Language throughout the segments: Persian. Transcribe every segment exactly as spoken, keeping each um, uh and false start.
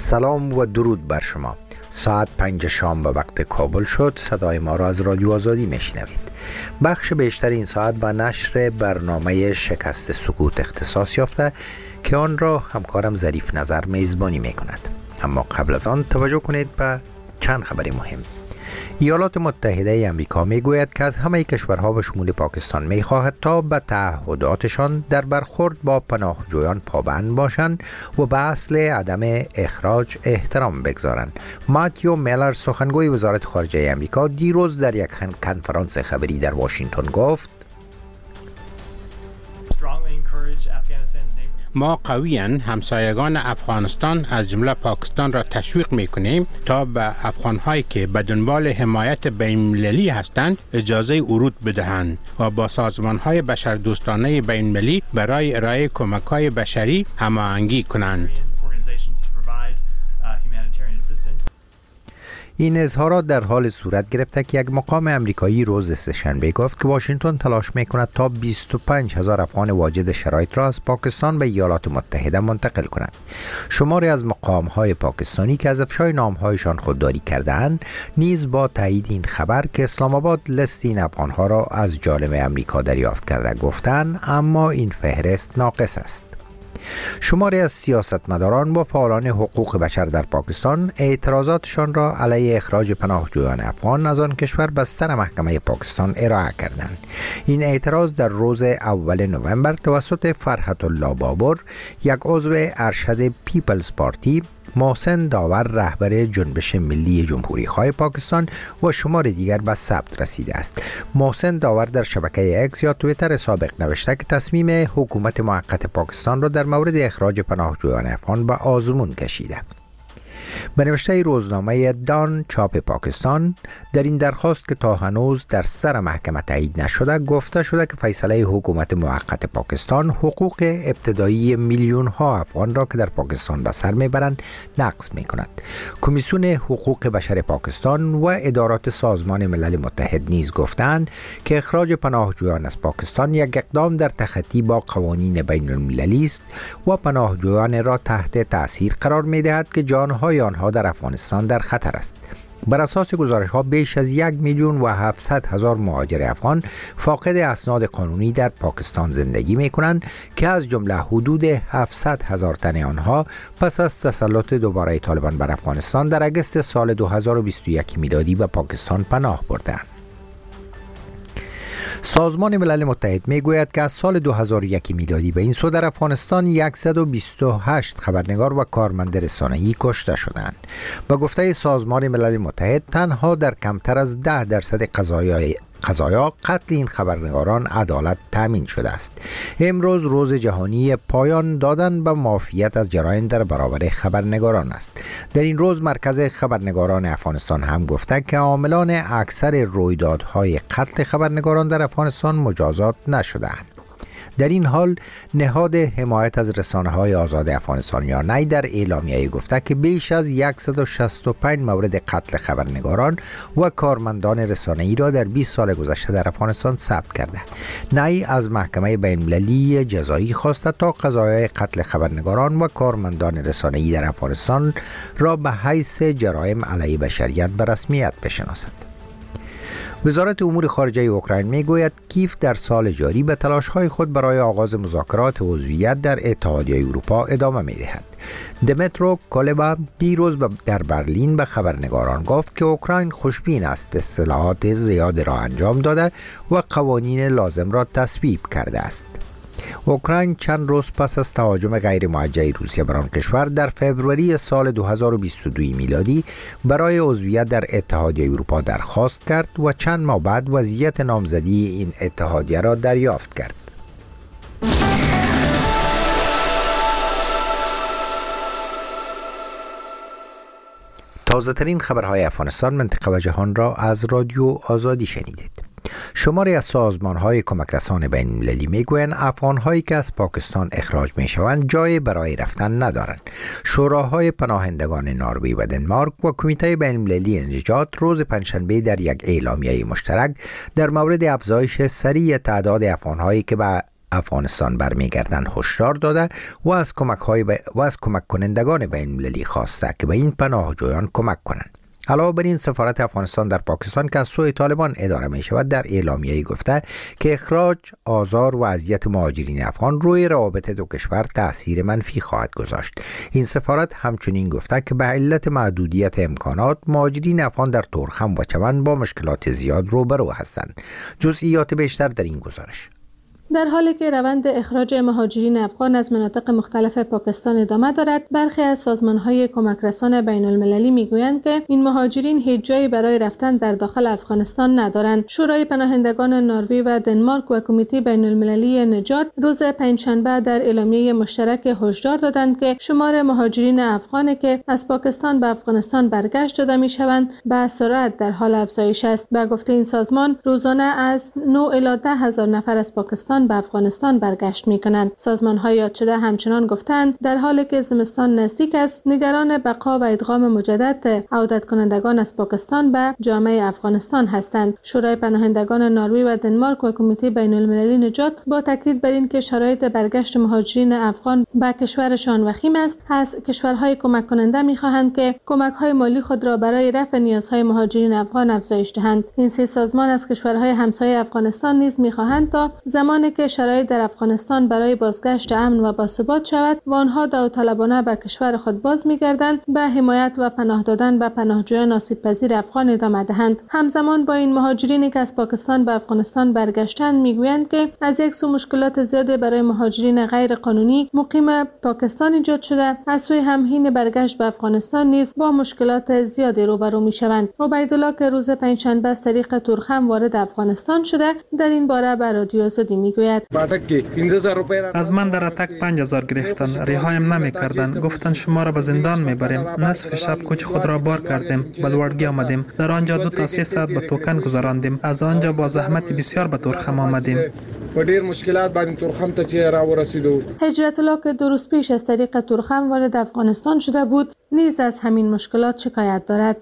سلام و درود بر شما. ساعت پنج شام به وقت کابل شد. صدای ما را از رادیو آزادی میشنوید. بخش بیشتر این ساعت به نشر برنامه شکست سکوت اختصاص یافته که آن را همکارم ظریف نظر میزبانی میکند. اما قبل از آن توجه کنید به چند خبر مهم. ایالات متحده امریکا میگوید که از همه کشورها و شمول پاکستان میخواهد تا به تعهداتشان در برخورد با پناهجویان پابند باشند و به اصل عدم اخراج احترام بگذارند. ماتیو میلر سخنگوی وزارت خارجه امریکا دیروز در یک کنفرانس خبری در واشنگتن گفت: ما قویاً همسایگان افغانستان از جمله پاکستان را تشویق می‌کنیم تا به افغان‌هایی که به دنبال حمایت بین‌المللی هستند اجازه ورود بدهند و با سازمان‌های بشردوستانه بین‌المللی برای ارائه کمک‌های بشری هماهنگی کنند. این اظهارات در حال صورت گرفته که یک مقام امریکایی روز سه‌شنبه گفت که واشنگتن تلاش میکند تا بیست و پنج هزار افغان واجد شرایط را از پاکستان به ایالات متحده منتقل کند. شماری از مقام‌های پاکستانی که از افشای نام‌هایشان خودداری کرده‌اند نیز با تایید این خبر که اسلام آباد لیست این افغان‌ها را از جانب امریکا دریافت کرده گفتند، اما این فهرست ناقص است. شماری از سیاستمداران و فعالان حقوق بشر در پاکستان اعتراضاتشان را علیه اخراج پناهجویان افغان از آن کشور بستر محکمه پاکستان ارائه کردند. این اعتراض در روز اول نوامبر توسط فرحت الله بابر، یک عضو ارشد پیپلز پارتی، محسن داور رهبر جنبش ملی جمهوری خواه پاکستان و شمار دیگر به ثبت رسیده است. محسن داور در شبکه اکس یا توییتر سابق نوشته که تصمیم حکومت موقت پاکستان را در مورد اخراج پناهجویان افغان به آزمون کشیده. به نوشته روزنامه دان چاپ پاکستان، در این درخواست که تا هنوز در سر محکمه تایید نشده گفته شده که فیصله حکومت موقت پاکستان حقوق ابتدایی میلیون ها افغان را که در پاکستان به سر میبرند نقض میکند. کمیسیون حقوق بشر پاکستان و ادارات سازمان ملل متحد نیز گفتند که اخراج پناهجویان از پاکستان یک اقدام در تخطی با قوانین بین المللی است و پناهجویان را تحت تاثیر قرار میدهد که جانهای آنها در افغانستان در خطر است. بر اساس گزارش ها بیش از یک میلیون و هفتصد هزار مهاجر افغان فاقد اسناد قانونی در پاکستان زندگی می کنند که از جمله حدود هفتصد هزار تن آنها پس از تسلط دوباره طالبان بر افغانستان در اگست سال دو هزار و بیست و یک میلادی به پاکستان پناه بردند. سازمان ملل متحد میگوید که از سال دو هزار و یک میلادی به این سو در افغانستان صد و بیست و هشت خبرنگار و کارمند رسانه‌ای کشته شدند. به گفته سازمان ملل متحد تنها در کمتر از ده درصد قضایای قضایا قتل این خبرنگاران عدالت تامین شده است. امروز روز جهانی پایان دادن به معافیت از جرایم در برابر خبرنگاران است. در این روز مرکز خبرنگاران افغانستان هم گفته که عاملان اکثر رویدادهای قتل خبرنگاران در افغانستان مجازات نشده‌اند. در این حال نهاد حمایت از رسانه‌های آزاد افغانستان یا نی در اعلامیه گفته که بیش از صد و شصت و پنج مورد قتل خبرنگاران و کارمندان رسانه‌ای را در بیست سال گذشته در افغانستان ثبت کرده. نی از محکمه بین‌المللی جزایی خواسته تا قضایای قتل خبرنگاران و کارمندان رسانه‌ای در افغانستان را به حیث جرایم علیه بشریت به رسمیت بشناسد. وزارت امور خارجه اوکراین میگوید کیف در سال جاری به تلاش‌های خود برای آغاز مذاکرات عضویت در اتحادیه اروپا ادامه می‌دهد. دمیترو کولبا دیروز در برلین به خبرنگاران گفت که اوکراین خوشبین است، اصلاحات زیاد را انجام داده و قوانین لازم را تصویب کرده است. اوکراین چند روز پس از تهاجم غیر موجه روسیه بر آن کشور در فوریه سال دو هزار و بیست و دو میلادی برای عضویت در اتحادیه اروپا درخواست کرد و چند ماه بعد وضعیت نامزدی این اتحادیه را دریافت کرد. تازه ترین خبرهای افغانستان، منطقه و جهان را از رادیو آزادی شنیدید. شماری از سازمان‌های کمک رسان بین‌المللی میگویند افغان‌هایی که از پاکستان اخراج می‌شوند جای برای رفتن ندارند. شوراهای پناهندگان نروژ و دنمارک و کمیته بین‌المللی نجات روز پنجشنبه در یک اعلامیه مشترک در مورد افزایش سریع تعداد افغان‌هایی که به افغانستان برمیگردند هشدار داده و از کمک های ب... و از کمک کنندگان بین المللی خواسته که به این پناهجویان کمک کنند. علاوه بر این، سفارت افغانستان در پاکستان که از سوی طالبان اداره می شود در اعلامیه‌ای گفته که اخراج، آزار و اذیت مهاجرین افغان روی روابط دو کشور تأثیر منفی خواهد گذاشت. این سفارت همچنین گفته که به علت محدودیت امکانات مهاجرین افغان در تورخم و چمن با مشکلات زیاد روبرو هستند. جزئیات بیشتر در این گزارش. در حالی که روند اخراج مهاجرین افغان از مناطق مختلف پاکستان ادامه دارد، برخی از سازمان‌های کمک رسان بین المللی میگویند که این مهاجرین هیچ جایی برای رفتن در داخل افغانستان ندارند. شورای پناهندگان نروژ و دنمارک و کمیته بین المللی نجات روز پنجشنبه در اعلامیه مشترک هشدار دادند که شمار مهاجرین افغانی که از پاکستان به افغانستان برگشت داده میشوند به سرعت در حال افزایش است. به گفته این سازمان، روزانه از نه الی ده هزار نفر از پاکستان به افغانستان برگشت می‌کنند. سازمان‌های یاد شده همچنان گفتند در حالی که زمستان نزدیک است، نگران بقا و ادغام مجدد عودت کنندگان از پاکستان به جامعه افغانستان هستند. شورای پناهندگان نروژ و دنمارک و کمیته بین المللی نجات با تاکید بر اینکه شرایط برگشت مهاجرین افغان به کشورشان وخیم است، از کشورهای کمک کننده می‌خواهند که کمک‌های مالی خود را برای رفع نیازهای مهاجرین افغان افزایش دهند. این سه سازمان از کشورهای همسایه افغانستان نیز می‌خواهند تا زمانی که شرایط در افغانستان برای بازگشت امن و باثبات شود و آنها داوطلبانه به کشور خود باز می‌گردند، به حمایت و پناه دادن به پناهجویان آسیب‌پذیر افغان ادامه دهند. همزمان با این مهاجرینی که از پاکستان به افغانستان برگشتند میگویند که از یک سو مشکلات زیادی برای مهاجرین غیر قانونی مقیم پاکستان ایجاد شده، از سوی هم حین برگشت به افغانستان نیز با مشکلات زیادی روبرو میشوند. عبیدالله که روز پنجشنبه از طریق تورخم وارد افغانستان شده، در این باره به رادیو آزادی میگوید: از من در اتک پنج هزار گرفتن، رهایم نمی‌کردند. گفتند شما را به زندان میبریم. نصف شب کوچ خود را بار کردیم، به لوړګي آمدیم. در آنجا دو تا سه ساعت به توکن گذراندیم. از آنجا با زحمت بسیار به تورخم آمدیم. ډیر مشکلات باندې تورخم ته چې را ورسیدو. هجرت الله که دو روز پیش از طریق تورخم وارد افغانستان شده بود، نیز از همین مشکلات شکایت دارد.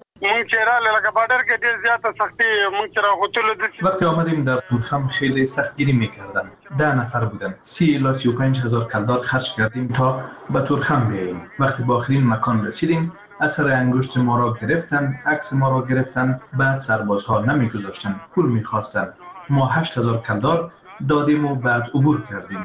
وقتی آمدیم در تورخم خیلی سختگیری میکردند. ده نفر بودن. سی الی سی و پنج هزار کلدار خرج کردیم تا به تورخم بیاییم. وقتی به آخرین مکان رسیدیم، اثر انگشت ما را گرفتند، عکس ما را گرفتند. بعد سربازها نمیگذاشتند، پول میخواستند. ما هشت هزار کلدار دادیم و بعد عبور کردیم.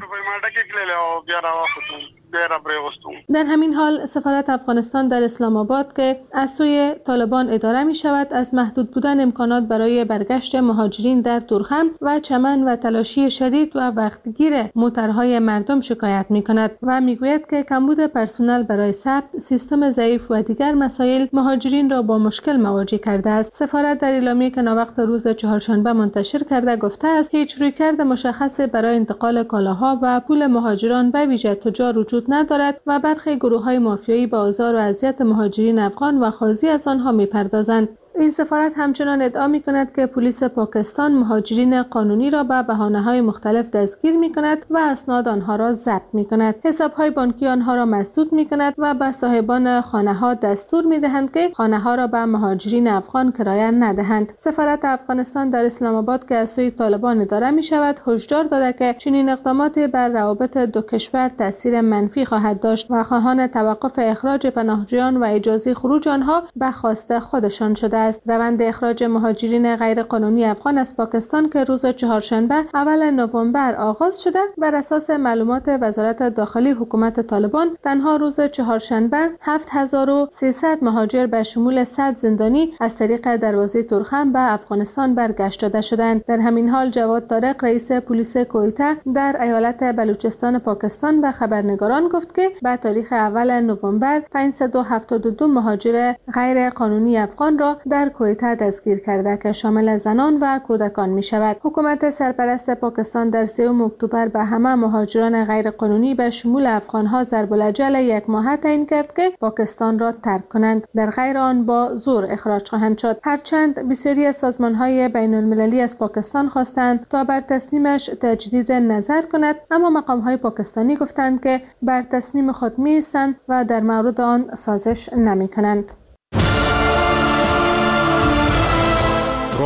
در همین حال سفارت افغانستان در اسلام آباد که از سوی طالبان اداره می شود، از محدود بودن امکانات برای برگشت مهاجرین در تورخم و چمن و تلاشی شدید و وقتگیر موترهای مردم شکایت می کند و می گوید که کمبود پرسنل برای ثبت، سیستم ضعیف و دیگر مسائل مهاجرین را با مشکل مواجه کرده است. سفارت در اعلامیه که ناوقت روز چهارشنبه منتشر کرده گفته است هیچ رویکرد مشخص برای انتقال کالاها و پول مهاجران به ویژه تجار وجود ندارد و برخی گروه‌های مافیایی به آزار و اذیت مهاجرین افغان و خاضی از آنها می‌پردازند. این سفارت همچنان ادعا می‌کند که پلیس پاکستان مهاجرین قانونی را به بهانه‌های مختلف دستگیر می‌کند و اسناد آنها را ضبط می‌کند. حساب‌های بانکی آنها را مسدود می‌کند و به صاحبان خانه‌ها دستور می‌دهند که خانه‌ها را به مهاجرین افغان کرایه ندهند. سفارت افغانستان در اسلام آباد که از سوی طالبان اداره می‌شود، هشدار داده که چنین اقدامات بر روابط دو کشور تأثیر منفی خواهد داشت و خواهان توقف اخراج پناهجویان و اجازه خروج آنها به خواسته خودشان شده است. روند اخراج مهاجرین غیرقانونی افغان از پاکستان که روز چهارشنبه اول نوامبر آغاز شده، بر اساس معلومات وزارت داخلی حکومت طالبان تنها روز چهارشنبه هفت هزار و سیصد مهاجر به شمول صد زندانی از طریق دروازه تورخم به افغانستان برگشت داده شدند. در همین حال جواد طارق رئیس پلیس کویته در ایالت بلوچستان پاکستان به خبرنگاران گفت که به تاریخ اول نوامبر پانصد و هفتاد و دو مهاجر غیر قانونی افغان را در کویته دستگیر کرده که شامل زنان و کودکان می شود. حکومت سرپرست پاکستان در سوم اکتبر به همه مهاجران غیر قانونی به شمول افغانها ضرب الاجل یک ماه تعیین کرد که پاکستان را ترک کنند، در غیر آن با زور اخراج خواهند شد. هرچند بسیاری از سازمان‌های بین المللی از پاکستان خواستند تا بر تصمیمش تجدید نظر کند، اما مقام‌های پاکستانی گفتند که بر تصمیم خود می‌ایستند و در مورد آن سازش نمی‌کنند.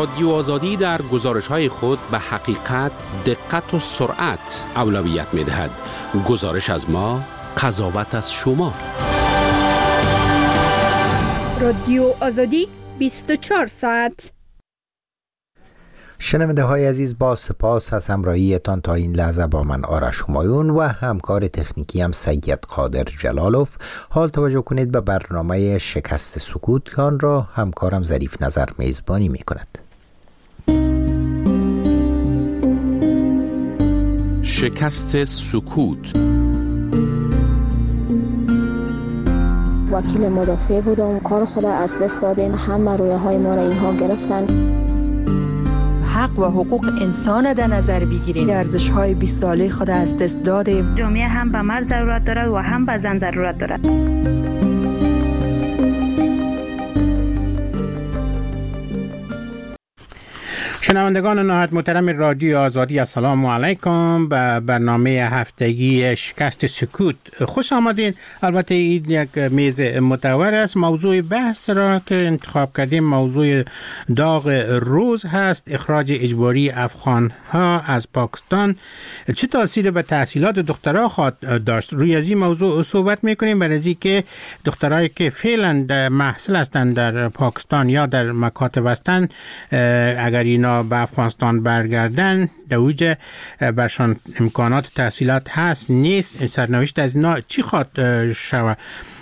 رادیو آزادی در گزارش‌های خود به حقیقت، دقت و سرعت اولویت می‌دهد. گزارش از ما، قضاوت از شما. رادیو آزادی بیست و چهار ساعت. شنونده های عزیز، با سپاس از همراهیتان تا این لحظه با من آرش همایون و همکار تکنیکی هم سید قادر جلالوف. حال توجه کنید به برنامه شکست سکوت که آن را همکارم ظریف نظر میزبانی می کند. شکست سکوت. وکیل مدافع بودم، کار خود از دست دادیم، همه رویه های ما را اینها گرفتن. حق و حقوق انسان در نظر بگیریم. ارزش های بیست ساله خود از دست دادیم. جامعه هم به مرد ضرورت دارد و هم به زن ضرورت دارد. شنوندگان نهایت محترم رادیو آزادی، السلام علیکم. به برنامه هفتگی شکست سکوت خوش آمدین. البته این یک میز متور است. موضوع بحث را که انتخاب کردیم موضوع داغ روز هست: اخراج اجباری افغان ها از پاکستان چه تاثیر به تحصیلات دخترها خواهد داشت. روی از این موضوع صحبت میکنیم، برای که دخترایی که فعلا در محصل هستند در پاکستان یا در مکاتب هستند، اگر اینا به افغانستان برگردن در اوج برشان امکانات تحصیلات هست نیست، سرنوشت از اینا چی خواهد شود؟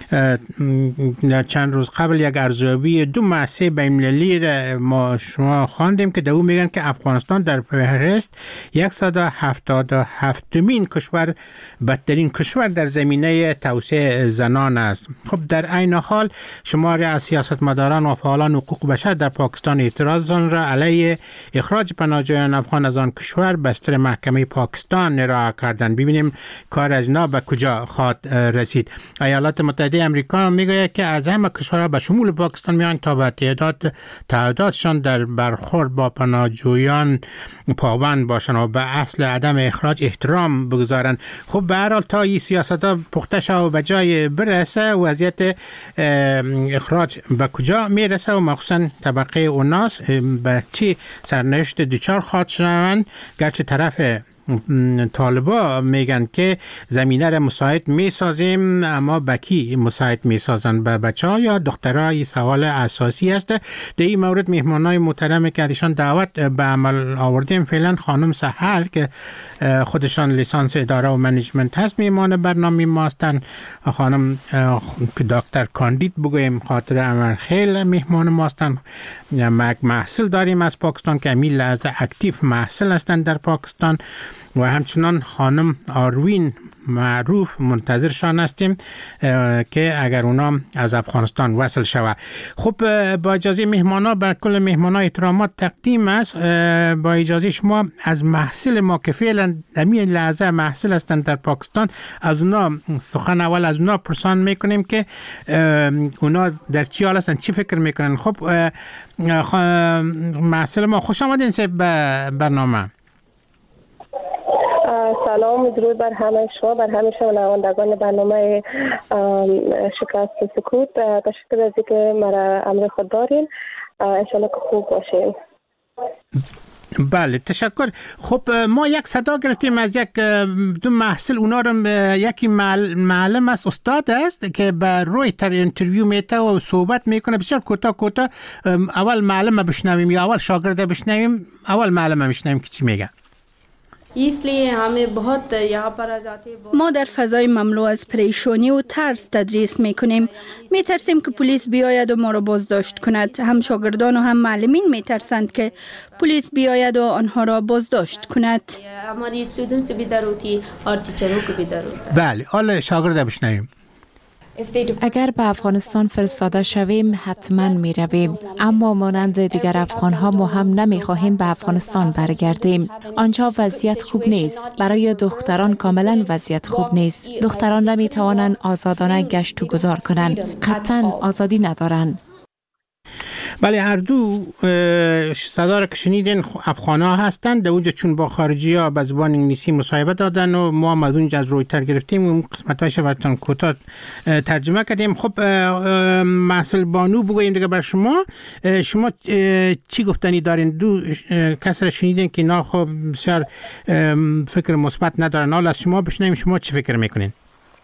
در چند روز قبل یک ارزیابی دو مؤسسه بین‌المللی را ما شما خواندیم که در او میگن که افغانستان در فهرست صد و هفتاد و هفتمین کشور بدترین کشور در زمینه توسعه زنان است. خب در عین حال شماری از سیاستمداران و فعالان حقوق بشر در پاکستان اعتراضان را علیه اخراج پناهجویان افغان از آن کشور بستر محکمه پاکستان ارائه کردند. ببینیم کار از اینا به کجا خواهد رسید. ایالات متحده امریکا میگوید که از همه کشورها به شمول پاکستان میان تا به تعداد تعدادشان در برخورد با پناهجویان پابند باشند و به اصل عدم اخراج احترام بگذارند. خب به هر حال تا این سیاست‌ها پخته شود و به جای برسه، وضعیت اخراج به کجا میرسه و مخصوصا طبقه اوناس به چی سرنوشت دچار خواهد شوند؟ گرچه طرف طالبا میگن که زمینه را مساعد میسازیم، اما بکی مساعد میسازن؟ به بچه ها یا دخترها؟ سوال اساسی است. در این مورد مهمانای محترمی که ازشان دعوت به عمل آوردیم فعلا خانم سحر که خودشان لیسانس اداره و منیجمنت هست میهمان برنامه ما هستند، خانم دکتر کاندید بگویم خاطر عمر خیل میهمان ما هستند، یک محصل داریم از پاکستان که امی لحظه اکتیو محصل هستند در پاکستان، و همچنان خانم آروین معروف منتظرشان هستیم که اگر اونا از افغانستان وصل شود. خب با اجازه مهمانا بر کل مهمانا احترامات تقدیم است. با اجازه شما از محصل ما که فعلا همین لحظه محصل هستند در پاکستان، از اونا سخن اول از اونا پرسان میکنیم که اونا در چی حال هستند، چی فکر میکنن. خب محصل ما خوش آمدین به برنامه. سلام و درود بر همه شما، بر همه شنوندگان برنامه شکست سکوت. تشکر از اینکه مرا امر خود دارین. انشالله که خوب باشین. بله تشکر. خب ما یک صدا گرفتیم از یک دو محصل، اونا رو یکی معلم است، استاد است که به روی تر انترویو میته و صحبت میکنه بسیار کوتاه کوتاه. اول معلم بشنویم یا اول شاگرد بشنویم؟ اول معلم بشنویم که چی میگه. ما در فضای مملو از پریشانی و ترس تدریس میکنیم. میترسیم که پلیس بیاید و ما را بازداشت کند. هم شاگردان و هم معلمین میترسند که پلیس بیاید و آنها را بازداشت کند. بله حالا شاگرد بشنویم. اگر به افغانستان فرستاده شویم حتما می رویم، اما مانند دیگر افغان ها ما هم نمی خواهیم به افغانستان برگردیم. آنجا وضعیت خوب نیست. برای دختران کاملا وضعیت خوب نیست. دختران نمی توانند آزادانه گشت و گذار کنند. قطعا آزادی ندارند. بله، هر دو صدا را که شنیدین افغان‌ها هستند، در اونجا چون با خارجی‌ها به زبان انگلیسی مصاحبه دادن و ما هم از اونجا از رویتر گرفتیم اون قسمت‌هاش براتون کوتاه ترجمه کردیم. خب محصل بانو بگوییم دیگه بر شما، شما چی گفتنی دارین؟ دو کس را شنیدین که اینا خب بسیار فکر مثبت ندارن، حالا از شما بشنویم شما چی فکر میکنین؟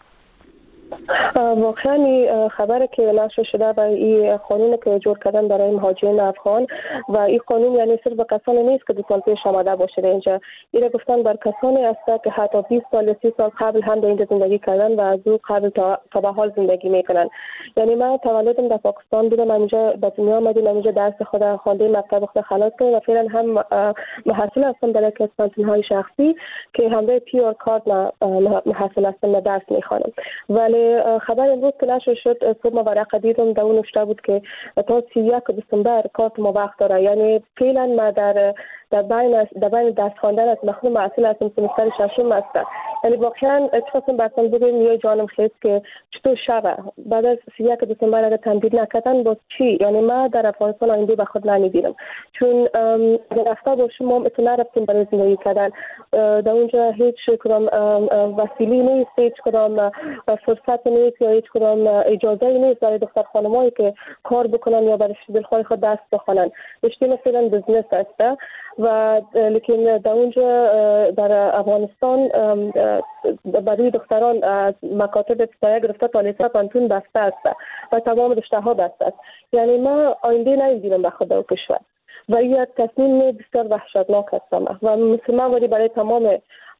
واقعا خبره که نشر شده و این قانون که جور کردن برای مهاجرین افغان و این قانون یعنی صرف کسانی نیست که دو سال پیش آمده باشه اینجا، این گفتن بر کسانی است که حتی بیست سال سی سال قبل هم در اینجا زندگی کردن و از او قبل تا, تا به حال زندگی میکنن. یعنی من تولدم در پاکستان بودم، اینجا به دنیا آمدیم، اینجا درس خود خوانده، مکتب خود خلاص کردم و فعلا هم محصل هستم در یک کانتین‌های شخصی که همراه پیور کارت محصل هستم و درس میخوانم. ولی خبر امروز که نشر شد صبح ما ورقه دیدم در اون نوشته بود که تا سی و یک دسامبر کارت ما وقت داره. یعنی فعلا ما در در بین در بین درس خواندن از مخدوم معسول هستم، سمستر ششم هستم. یعنی واقعا اتفاقا بسام بگیم یه جانم خیلی که چطور شبه بعد از سی و یک دسامبر اگر تمدید نکردن باز چی؟ یعنی ما در افغانستان آینده به خود نمیبینم، چون در رفته باشیم ما اتنا رفتیم برای زندگی کردن، در اونجا هیچ کدام وسیله نیست، هیچ کدام فرصت نیست یا هیچ کدام اجازه نیست برای دختر خانمایی که کار بکنن یا برای دلخواه خود درس بخونن. رشته مثلا بزنس است و لیکن در اونجا در افغانستان برای دختران از مکاتب ابتدایی گرفته تا لیسانس پانتون بسته است و تمام رشته ها بسته است. یعنی ما آینده نمی‌بینم به خود و کشور و این یک تصمیم بسیار وحشتناک است و مسلمان ولی برای تمام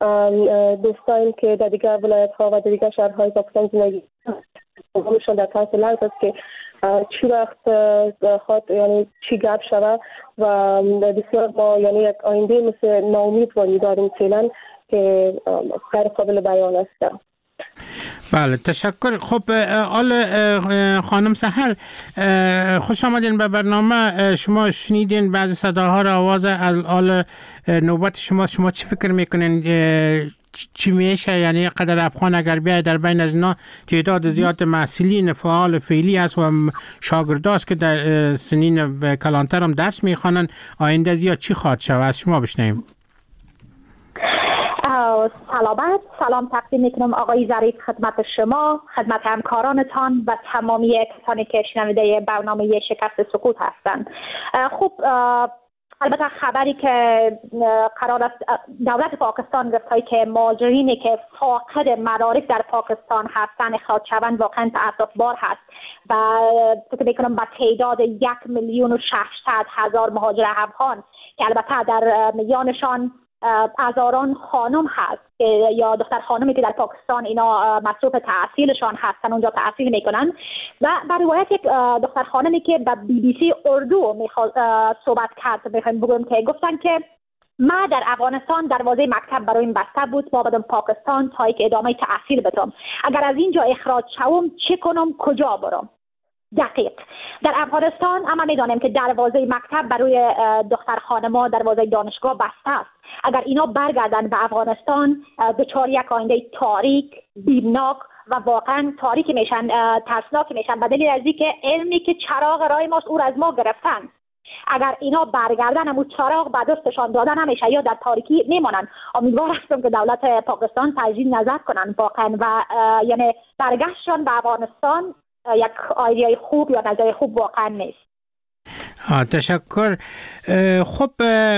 دوستان که در دیگر ولایت ها و در دیگر شهرهای پاکستان زندگی همشون در طرف لرز است که چی وقت خود یعنی چی گپ شود و بسیار ما یعنی یک آینده مثل ناامیدواری داریم فعلا که غیر قابل بیان است. بله تشکر. خب آل خانم سحر خوش آمدین به برنامه. شما شنیدین بعضی صداها را، آواز آل نوبت شما، شما چی فکر میکنین چی میشه؟ یعنی قدر افغان اگر بیاید در بین از اینا تعداد زیاد محصلین فعال فعلی هست و شاگرداست که در سنین کلانتر هم درس میخوانن، آینده زیاد چی خواهد شود؟ از شما بشنویم. سلامت، سلام تقدیم میکنم آقای ظریف خدمت شما، خدمت همکارانتان و تمامی کسانی که شنونده برنامه شکست سکوت هستند. خب البته خبری که قرار است دولت پاکستان گفته که مهاجرینی که فاقد مدارک در پاکستان هستند اخراج شوند واقعا تأسف‌بار هست و فکر میکنم با تعداد یک میلیون و ششصد هزار مهاجر افغان که البته در میانشان هزاران خانم هست یا دختر خانمی که در پاکستان اینا مصروف تحصیلشان هستن اونجا تحصیل میکنن و بر روایت یک دختر خانمی که به بی بی سی اردو میخواد صحبت کرد میخوایم بگویم که گفتن که ما در افغانستان دروازه مکتب برای این بسته بود، ما بدم پاکستان تا که ادامه تحصیل بدم، اگر از اینجا اخراج شوم چه کنم، کجا برم؟ دقیق در افغانستان اما میدانیم که دروازه مکتب برای دختر خانم‌ها دروازه دانشگاه بسته است. اگر اینا برگردن به افغانستان دچار یک آینده تاریک، بیمناک و واقعا تاریک میشن، ترسناک میشن به دلیل از اینکه علمی که چراغ راه ماست او را از ما گرفتن. اگر اینا برگردن همون چراغ به دستشان داده نمیشه یا در تاریکی میمانن. امیدوار هستم که دولت پاکستان تجدید نظر کنن واقعا و یعنی برگشتشان به افغانستان یک ایده خوب یا نظر خوب واقعا نیست. تشکر. خب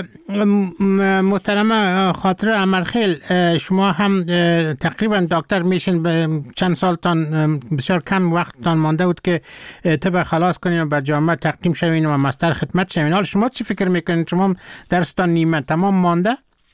محترمه خاطره امرخیل، شما هم تقریبا دکتر میشن، چند سالتان بسیار کم وقتتان مانده بود که طب خلاص کنین و به جامعه تقدیم شوین و مستر خدمت شوین. حال شما چی فکر میکنین؟ شما درستان نیمه تمام مانده؟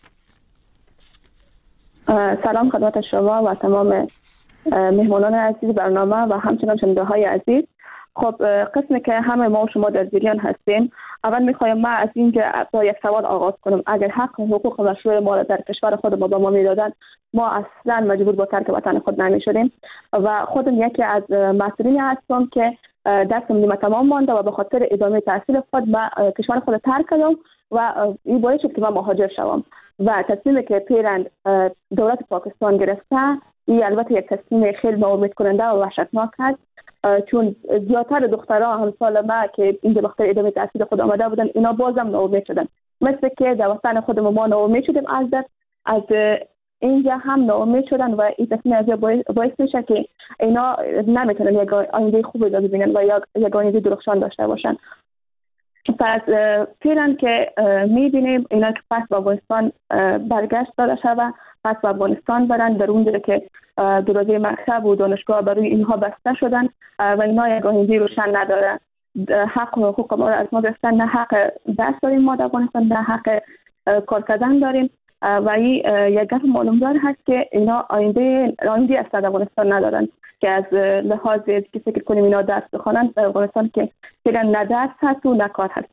سلام خدمت شما و تمام مهمانان عزیز برنامه و همچنان شنونده های عزیز. خب قسمی که همه ما و شما در جریان هستیم، اول میخوایم ما از اینجا با یک سوال آغاز کنم. اگر حق و حقوق مشروع ما در کشور خود ما به ما میدادن، ما اصلا مجبور با ترک وطن خود نمیشدیم و خودم یکی از مسئولین هستم که درسم نیمه تمام مانده و به خاطر ادامه تحصیل خود ما کشور خود ترک کردم و این باعث شد که من مهاجر شوم و تصمیمی که پیرند دولت پاکستان گرفته این البته یک تصمیم خیلی ناامید کننده و وحشتناک است چون زیادتر دخترها همسال ما که اینجا بخاطر ادامه تحصیل خود آمده بودن اینا بازم ناامید شدن، مثل که در وطن خودمون ما ناامید شدیم از در از اینجا هم ناامید شدن و این تصمیم از باعث میشه که اینا نمیتونن یک آینده خوب داشته ببینن و یک آینده درخشان داشته باشن. پس فعلا که میبینیم اینا که پس به افغانستان برگشت داده شده، پس به افغانستان برن، در اونجا که دروازه مکتب و دانشگاه برای اینها بسته شدن و اینا یک آینده روشن نداره. حق و حقوق ما را از ما گرفتن، نه حق درس داریم ما در افغانستان، نه حق کار کردن داریم و این یک گپ معلومدار هست که اینا آینده آینده از افغانستان ندارن که از لحاظ که فکر کنیم اینا درس بخونن در افغانستان که فعلا نه درس هست و نه کار هست.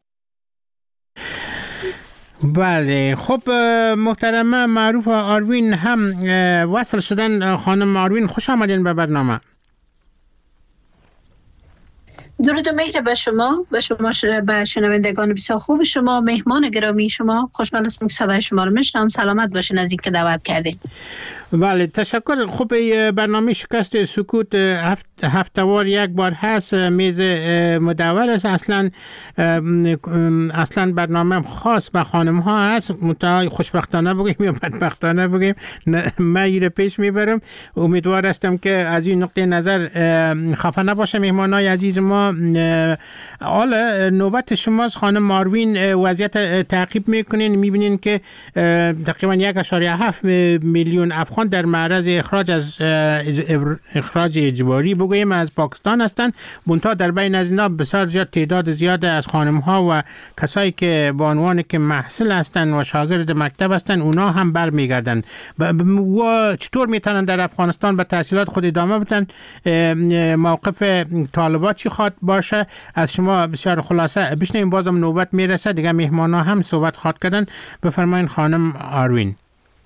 بله، خب محترمه معروف آروین هم وصل شدن. خانم آروین خوش آمدین به برنامه. درود و مهر به شما، به شما به شنوندگان بسیار خوب شما، مهمان گرامی شما. خوشحال هستم که صدای شما رو میشنوم. سلامت باشین از اینکه دعوت کردین. بله تشکر. خب برنامه شکست سکوت هفت هفته‌وار یک بار هست، میز مدور است. اصلا اصلا برنامه خاص به خانم ها هست، متأ خوشبختانه بگیم یا بدبختانه بگیم من ایره پیش میبرم. امیدوار هستم که از این نقطه نظر خفه نباشه مهمانای عزیز ما. حالا نوبت شماست خانم آروین، وضعیت تعقیب میکنین، میبینین که تقریبا یک و هفت میلیون افغان در معرض اخراج از اخراج اجباری بگوییم از پاکستان هستند. منتها در بین از اینا بسیار زیاد تعداد زیاد از خانم ها و کسایی که با عنوان که محصل هستند و شاگرد مکتب هستند اونا هم برمیگردن. و چطور میتونن در افغانستان به تحصیلات خود ادامه بدن؟ موقف طالبات چی خواد باشه؟ از شما بسیار خلاصه بشنویم، بازم نوبت میرسه دیگه مهمانا هم صحبت خواد کردن. بفرمایید خانم آروین.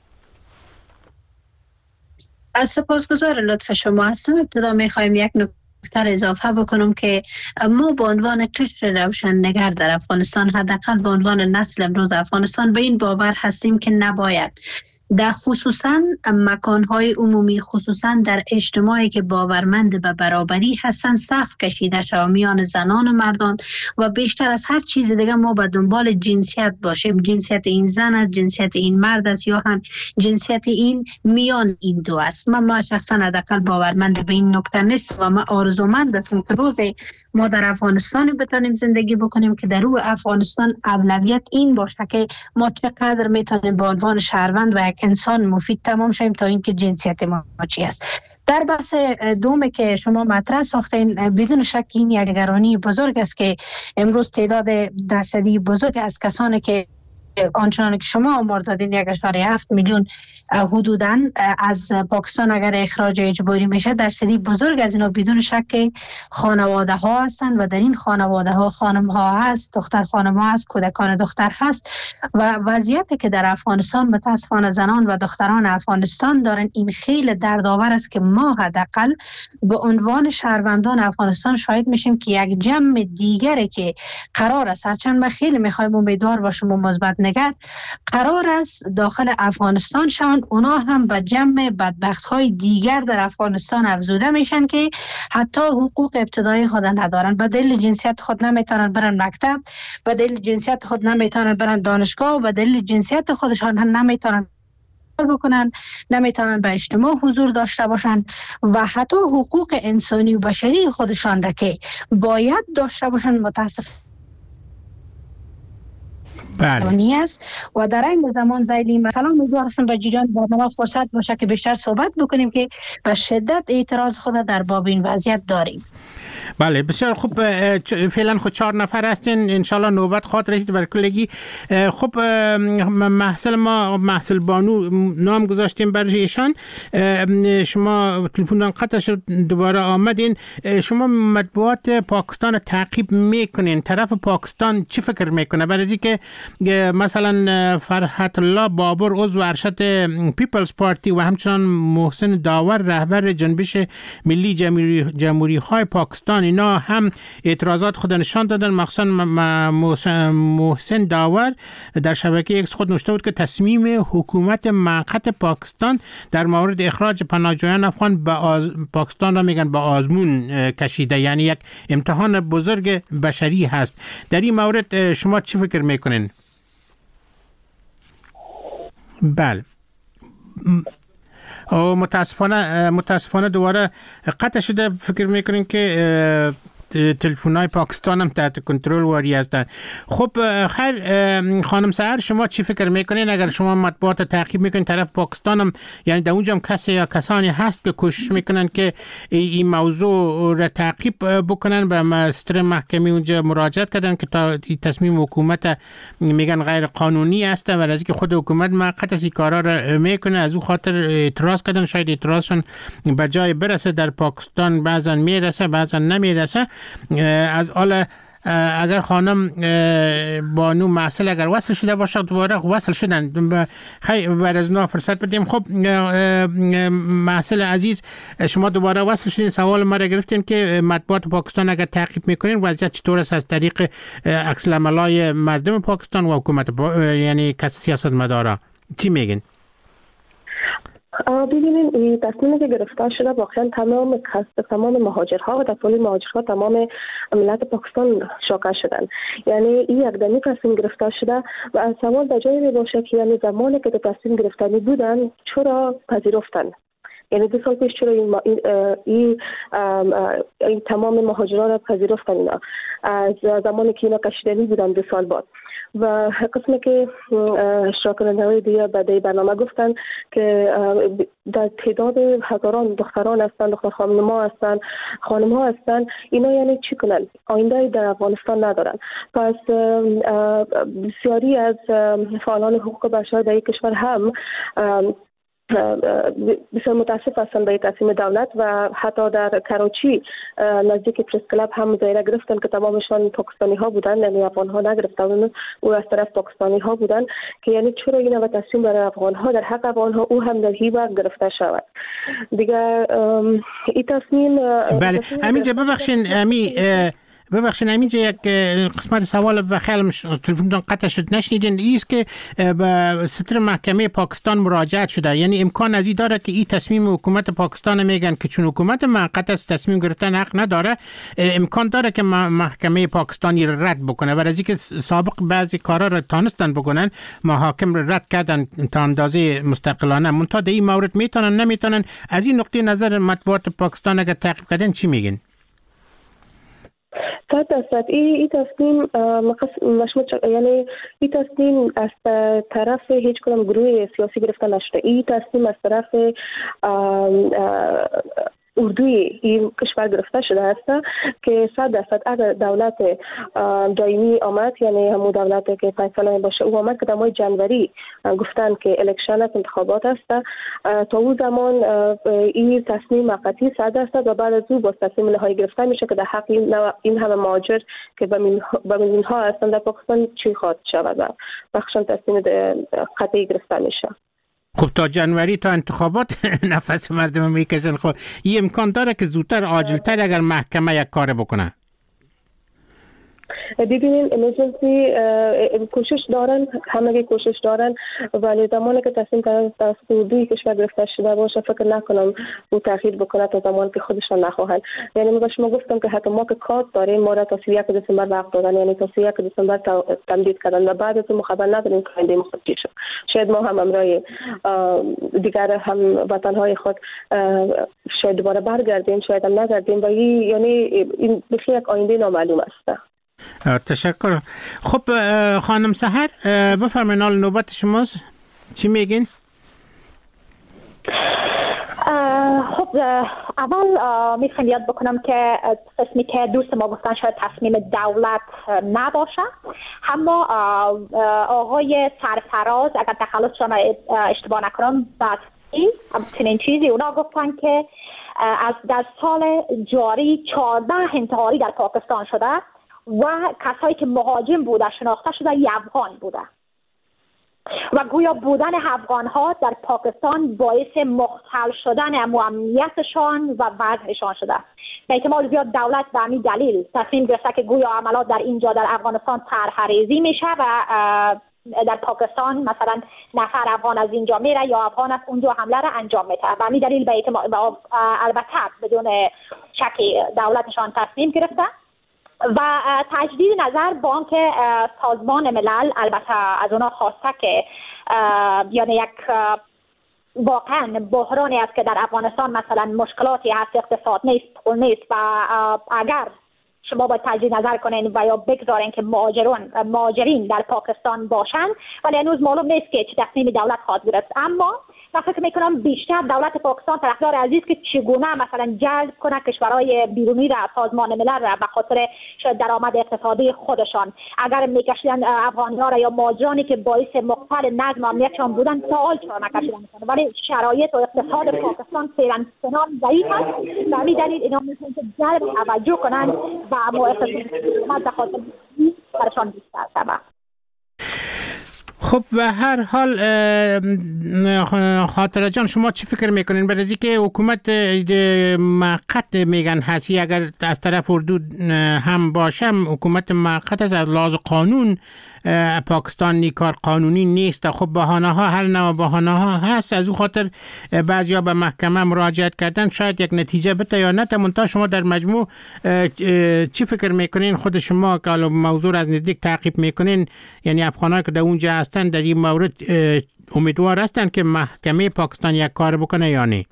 از سپاسگزار لطف شما هستم. ابتدا میخوایم یک نکته اضافه بکنم که ما به عنوان قشر روشنگر در افغانستان، حداقل به عنوان نسل امروز افغانستان، به این باور هستیم که نباید در خصوصا مکانهای عمومی، خصوصا در اجتماعی که باورمند به برابری هستن، صف کشیده شود میان زنان و مردان و بیشتر از هر چیز دیگه ما به دنبال جنسیت باشیم. جنسیت این زن است، جنسیت این مرد است، یا هم جنسیت این میان این دو است. من ما شخصا حداقل باورمند به این نکته نیست و ما آرزومند هستم که روز ما در افغانستان بتونیم زندگی بکنیم که در روی افغانستان اولویت این باشه که ما چقدر میتونیم به عنوان شهروند و انسان مفید تمام شیم تا اینکه جنسیت ما چی است. در بحث دوم که شما مطرح ساختین، بدون شک این یک نگرانی بزرگ است که امروز تعداد درصدی بزرگ از کسانی که آنچنان که شما آمار دادین یک اشاره هفت میلیون حدوداً از پاکستان اگر اخراج اجباری میشه، درصدی بزرگ از اینا بدون شک خانواده ها هستند و در این خانواده ها خانم ها هست، دختر خانم ها هست، کودکان دختر هست و وضعیتی که در افغانستان متاسفانه زنان و دختران افغانستان دارن این خیلی دردآور است که ما حداقل به عنوان شهروندان افغانستان شاهد میشیم که یک جمع دیگری که قرار است، هرچند ما خیلی میخوایم امیدوار باشیم و مثبت نگر، قرار است داخل افغانستان شوند، اونا هم به جمع بدبخت‌های دیگر در افغانستان افزوده میشن که حتی حقوق ابتدایی خود ندارن. به دلیل جنسیت خود نمیتونن برن مکتب، به دلیل جنسیت خود نمیتونن برن دانشگاه و به دلیل جنسیت خودشان هم نمیتونن بکنن، نمیتونن به اجتماع حضور داشته باشن و حتی حقوق انسانی و بشری خودشان را که باید داشته باشن متاسف بله. است. و در این زمان زیلی مثلا امیدوار هستم به جریان برنامه فرصت باشه که بیشتر صحبت بکنیم که به شدت اعتراض خود در باب این وضعیت داریم. بله بسیار خوب. فعلا خود چهار نفر هستین، انشالله نوبت خواهد رسید بر کلگی. خب محصل ما محصل بانو نام گذاشتیم برای ایشان. شما تلفن قطع شد دوباره آمدین. شما مطبوعات پاکستان تعقیب میکنین، طرف پاکستان چی فکر میکنه؟ برای که مثلا فرحت الله بابر عضو ارشد پیپلز پارتی و همچنان محسن داور رهبر جنبش ملی جمهوری جمهوری های پاکستان، اینا هم اعتراضات خود نشان دادن. مخصوصا محسن داور در شبکه ایکس خود نوشته بود که تصمیم حکومت موقت پاکستان در مورد اخراج پناهجویان افغان به آز... پاکستان را میگن به آزمون کشیده، یعنی یک امتحان بزرگ بشری هست. در این مورد شما چی فکر میکنین؟ بله. متاسفانه متاسفانه دوباره قطع شده. فکر میکنین که تلفن‌های پاکستان هم تحت کنترل واری هستند. خب خیر خانم سحر، شما چی فکر میکنین اگر شما مطبوعات تعقیب میکنین طرف پاکستان هم، یعنی در اونجا هم کسی یا کسانی هست که کوشش میکنن که این موضوع را تعقیب بکنن، به مستر محکمه اونجا مراجعت کردن که تا تصمیم حکومت میگن غیر قانونی است و از اینکه خود حکومت موقت از این کارا را میکنه از اون خاطر اعتراض کردن. شاید اعتراضشون به جای برسه. در پاکستان بعضا میرسه بعضا نمیرسه. از حالا اگر خانم بانو محصل اگر وصل شده باشه دوباره وصل شدن، خیلی بعد از اونا فرصت بدیم. خب محصل عزیز، شما دوباره وصل شدین. سوال ما را گرفتین که مطبوعات پاکستان اگر تعقیب میکنین وضعیت چطور است از طریق عکس العملای مردم پاکستان و حکومت پا... یعنی کس سیاست مدارا چی میگین؟ ببینید این تصمیمی که گرفته شده واقعا تمام تمام مهاجرها و در طول مهاجرها تمام ملت پاکستان شاکه شدن. یعنی این یک دمی تصمیم گرفته شده و سوال در جایی باشه که یعنی زمانی که تصمیم گرفتنی بودن چرا پذیرفتن؟ یعنی دو سال پیش چرا این, این, این, این تمام مهاجران را پذیرفتن اینا از زمانی که اینا کشیدنی بودن دو سال بعد. و قسمی که اشتراک کننده‌های دیگه بعد برنامه گفتن که در تعداد هزاران دختران هستن، دختر خانم‌ها هستن، خانم‌ها هستن، اینا یعنی چی کنن؟ آینده در افغانستان ندارن. پس بسیاری از فعالان حقوق بشر در این کشور هم بسیار متاسف هستند به تصمیم دولت و حتی در کراچی نزدیک پرس کلاب هم مظاهره گرفتن که تمامشان پاکستانی ها بودن، یعنی افغان ها نگرفتن، او از طرف پاکستانی ها بودن که یعنی چرا این و تصمیم برای افغان ها در حق افغان ها او هم در هیبت گرفته شود دیگه. این تصمیم بله همینجا ببخشین امی ببخشید همینجا یک قسمت سوال به خیال تلفنتون قطع شد نشنیدین. ایست که به ستر محکمه پاکستان مراجعت شده، یعنی امکان از این داره که این تصمیم حکومت پاکستان میگن که چون حکومت موقت است تصمیم گرفتن حق نداره، امکان داره که محکمه پاکستانی رد بکنه و از اینکه سابق بعضی کارا رو تانستن بکنن محاکم رد کردن تا اندازه مستقلانه، منتها در این مورد میتونن نمیتونن. از این نقطه نظر مطبوعات پاکستان اگر تعقیب کردن چی میگن؟ صد درصد این ای تصمیم مشمول یعنی این تصمیم از طرف هیچ کدام گروه سیاسی گرفته نشده. این تصمیم از طرف اردوی این کشور گرفته شده است که صد درصد اگر دولت دائمی آمد، یعنی همون دولتی که فیصله باشه او آمد که در ماه جنوری گفتن که الکشن انتخابات است، تا اون زمان این تصمیم موقتی صد درصد و بعد از او با تصمیم نهایی گرفته میشه که در حق این همه مهاجر که به میلیون ها هستند در پاکستان چی خواهد شود و بخشان تصمیم قطعی گرفته میشه. خب تا جنوری تا انتخابات نفس مردم میکشن. خب این امکان داره که زودتر عاجلتر اگر محکمه یک کار بکنه؟ ببینین امرجنسی کوشش دارن، همه کوشش دارن، ولی زمانی که تصمیم کردن در سعودی کشور گرفته شده باشه فکر نکنم او تاخیر بکنه تا زمانی که خودشان نخواهند. یعنی من به شما گفتم که حتی ما که کارت داریم ما را تا سی و یک دسامبر وقت دادن، یعنی تا سی و یک دسامبر تمدید کردن و بعد از اون خبر نداریم که آینده ما چی شد. شاید ما هم امرای دیگر هم وطنهای خود شاید دوباره برگردیم، شاید هم نگردیم و این یعنی این بخیر یک آینده نامعلوم است. تشکر. خب خانم سحر بفرمایید حال نوبت شماست، چی میگین؟ خب اول میخوام یاد بکنم که قسمی که دوست ما گفتن شاید تصمیم دولت نباشه، اما آقای سرفراز اگر تخلصشان اشتباه نکنم بعد این چیزی اونا گفتن که از در سال جاری چهارده انتحاری در پاکستان شده و کسایی که مهاجم بوده شناخته شده ی افغان بوده و گویا بودن افغان ها در پاکستان باعث مختل شدن امنیتشان و وضعشان شده. به احتمال زیاد دولت به همین دلیل تصمیم گرفته که گویا عملات در اینجا در افغانستان طرح‌ریزی میشه و در پاکستان مثلا نفر افغان از اینجا میره یا افغان از اونجا حمله را انجام میده. به همین دلیل به احتمال البته بدون شکی دولتشان تصمیم گرفته و تجدید نظر بانک سازمان ملل البته از اونا خواسته که یعنی یک واقعا بحرانی است که در افغانستان مثلا مشکلاتی هست، اقتصاد نیست، پول نیست و اگر شما باید تجدید نظر کنین و یا بگذارین که مهاجرون مهاجرین در پاکستان باشند، ولی هنوز معلوم نیست که چه تصمیمی دولت خواهد گرفت. اما من فکر میکنم بیشتر دولت پاکستان طرفدار عزیز که چگونه مثلا جلب کنه کشورهای بیرونی را سازمان ملل را به خاطر شاید درآمد اقتصادی خودشان. اگر میکشیدن افغانی‌ها را یا مهاجرانی که باعث مقتل نظم و امنیتشان بودن سوال چرا نکشیدن، ولی شرایط و اقتصاد پاکستان فعلا چنان ضعیف است به همین دلیل اینا میتونن که جلب توجه کنند و مؤسسات به خاطر برشان بیشتر سبب. خب به هر حال خاطره جان شما چی فکر میکنین برای که حکومت موقت میگن هستی اگر از طرف اردو هم باشم حکومت موقت از لحاظ قانون پاکستان نیکار قانونی نیست. خب بهانه ها هر نوع بهانه ها هست، از اون خاطر بعضیا به محکمه مراجعت کردن شاید یک نتیجه بده یا نه. منتها شما در مجموع چی فکر میکنین خود شما که موضوع از نزدیک تعقیب میکنین، یعنی افغانایی که در اونجا هستن در این مورد امیدوار هستن که محکمه پاکستان یک کار بکنه یا نه؟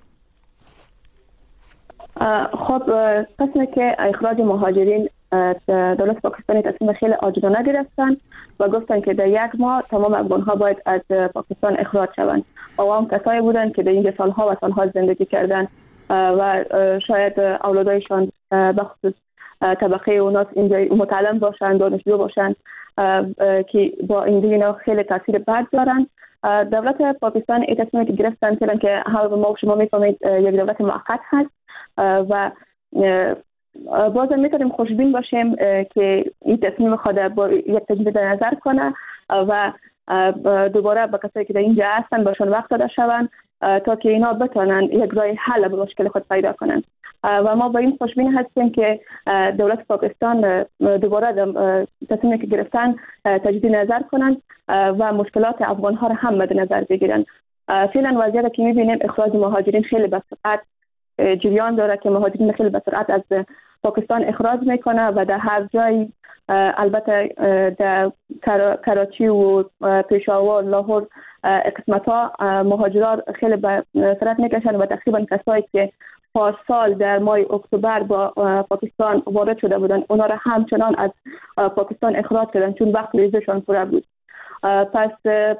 خب قسمی که اخراج مهاجرین دولت پاکستانی تصمیم خیلی عاجلانه گرفتن و گفتن که در یک ماه تمام افغان‌ها باید از پاکستان اخراج شوند. و هم کسایی بودن که در اینجا سالها و سالها زندگی کردن و شاید اولادایشان بخصوص طبقه اوناس اینجا متعلم باشن، دانشجو باشن که با اینجا خیلی تاثیر بد دارن. دولت پاکستان این تصمیم که گرفتن چون که همه ما شما میفهمید یک دولت موقت هست و بازم میتونیم خوشبین باشیم که این تصمیم خود با یک تجدید نظر کنه و دوباره به کسایی که در اینجا هستن باشون وقت داده شوند تا که اینا بتونن یک راه حل به مشکل خود پیدا کنن. و ما با این خوشبین هستیم که دولت پاکستان دوباره تصمیمی که گرفتن تجدید نظر کنن و مشکلات افغان ها را هم مد نظر بگیرن. فعلا وضعیتی که میبینیم اخراج مهاجرین خیلی به سرعت جریان داره که مهاجرین خیلی به سرعت از پاکستان اخراج میکنه و در هر جایی البته در کراچی و پشاور لاهور قسمت ها مهاجران خیلی به سرعت میکشن و تقریبا کسایی که پارسال در ماه اکتبر با پاکستان وارد شده بودن اونا را همچنان از پاکستان اخراج کردن چون وقت ویزشان پوره بود. پس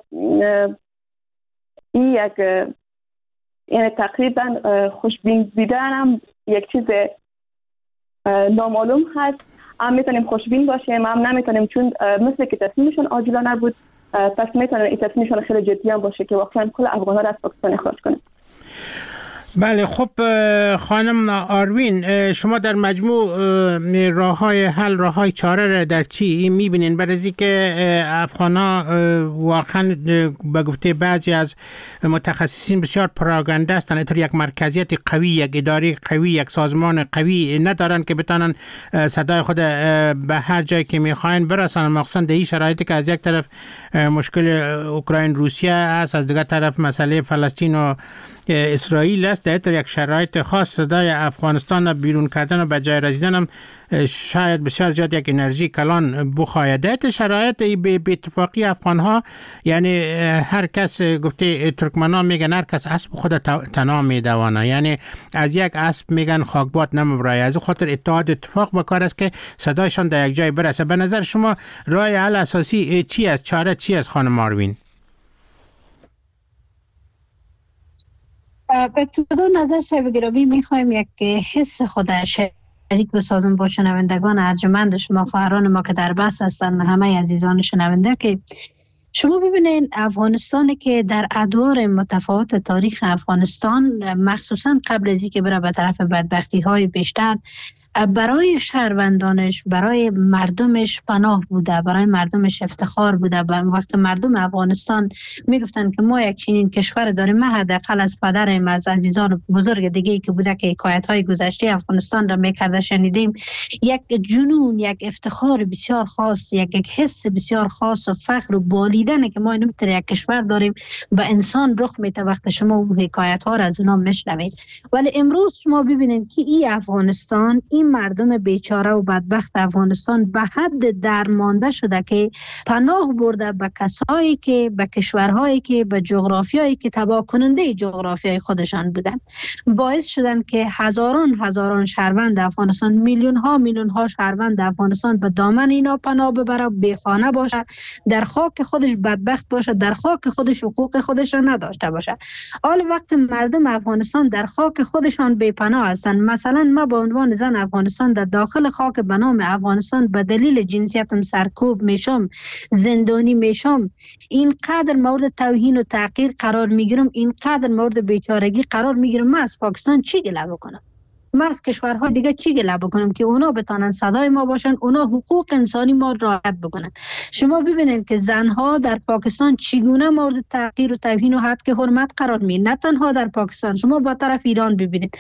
این یک یعنی تقریبا خوشبین دیدن هم یک چیز نامعلوم هست. هم میتونیم خوشبین باشیم هم نمیتونیم چون مثل که تصمیمشون عاجلانه بود پس میتونیم این تصمیمشون خیلی جدی هم باشه که واقعا کل افغان‌ها را از پاکستان اخراج کنه. بله خب خانم آروین شما در مجموع راه های حل راه های چاره را در چی میبینین؟ برای که افغان‌ها واقعا به گفته بعضی از متخصصین بسیار پراگنده هستند، اینطور یک مرکزیت قوی، یک اداره قوی، یک سازمان قوی ندارن که بتونن صدای خود به هر جایی که میخواین برسانن، مخصوصا در این شرایطی که از یک طرف مشکل اوکراین روسیه است، از دیگر طرف مسئله فلسطین و اسرائیل است. در یک شرایط خاص صدای افغانستان بیرون کردن و به جای رسیدن هم شاید بسیار زیاد یک انرژی کلان بخواهد. شرایط به اتفاقی افغانها یعنی هر کس گفته ترکمنان میگن هر کس اسب خود تنها میدوانه، یعنی از یک اسب میگن خاکبات نمیبرای. از خاطر اتحاد اتفاق بکار است که صدایشان در یک جای برسه. به نظر شما راه حل اساسی چی است؟ چاره چی است خانم آروین؟ به ابتدا نظر صاحب گرامی میخوایم یک حس خود شریک بسازم با شنوندگان ارجمند شما، خواهران ما که در بس هستند، همه عزیزان شنونده که شما ببینید افغانستانی که در ادوار متفاوت تاریخ افغانستان مخصوصا قبل از اینکه بره به طرف بدبختی های بیشتر برای شهروندانش، برای مردمش پناه بوده، برای مردمش افتخار بوده. وقت مردم افغانستان میگفتن که ما یک چنین کشور داریم، ما حداقل از پدرم، از عزیزان بزرگ دیگه که بوده که حکایت های گذشته افغانستان را میکرده شنیدیم، یک جنون، یک افتخار بسیار خاص، یک یک حس بسیار خاص و فخر و بالیدنه که ما نمیتر یک کشور داریم و انسان رخ میده وقت شما اون حکایت ها را از اونا میشنوید. ولی امروز شما ببینید که این افغانستان، این مردم بیچاره و بدبخت افغانستان به حد درمانده شده که پناه برده به کسایی که به کشورهایی که به جغرافیایی که تباه کننده جغرافیای خودشان بودن، باعث شدن که هزاران هزاران شهروند افغانستان، میلیون ها میلیون ها شهروند افغانستان به دامن اینا پناه ببره، بیخانه باشه، در خاک خودش بدبخت باشه، در خاک خودش حقوق خودش را نداشته باشه. حال وقت مردم افغانستان در خاک خودشان بی‌پناه هستند، مثلا ما به عنوان زن افغانستان در داخل خاک به نام افغانستان به دلیل جنسیتم سرکوب میشم، زندانی میشم، اینقدر مورد توهین و تحقیر قرار میگیرم، اینقدر مورد بیچارگی قرار میگیرم، من از پاکستان چی گله بکنم؟ ما از کشورهای دیگه چی گله بکنم که اونا بتانن صدای ما باشن، اونا حقوق انسانی ما رعایت بکنن؟ شما ببینید که زنها در پاکستان چگونه مورد تحقیر و توهین و حد که حرمت قرار می، نه تنها در پاکستان، شما با طرف ایران ببینید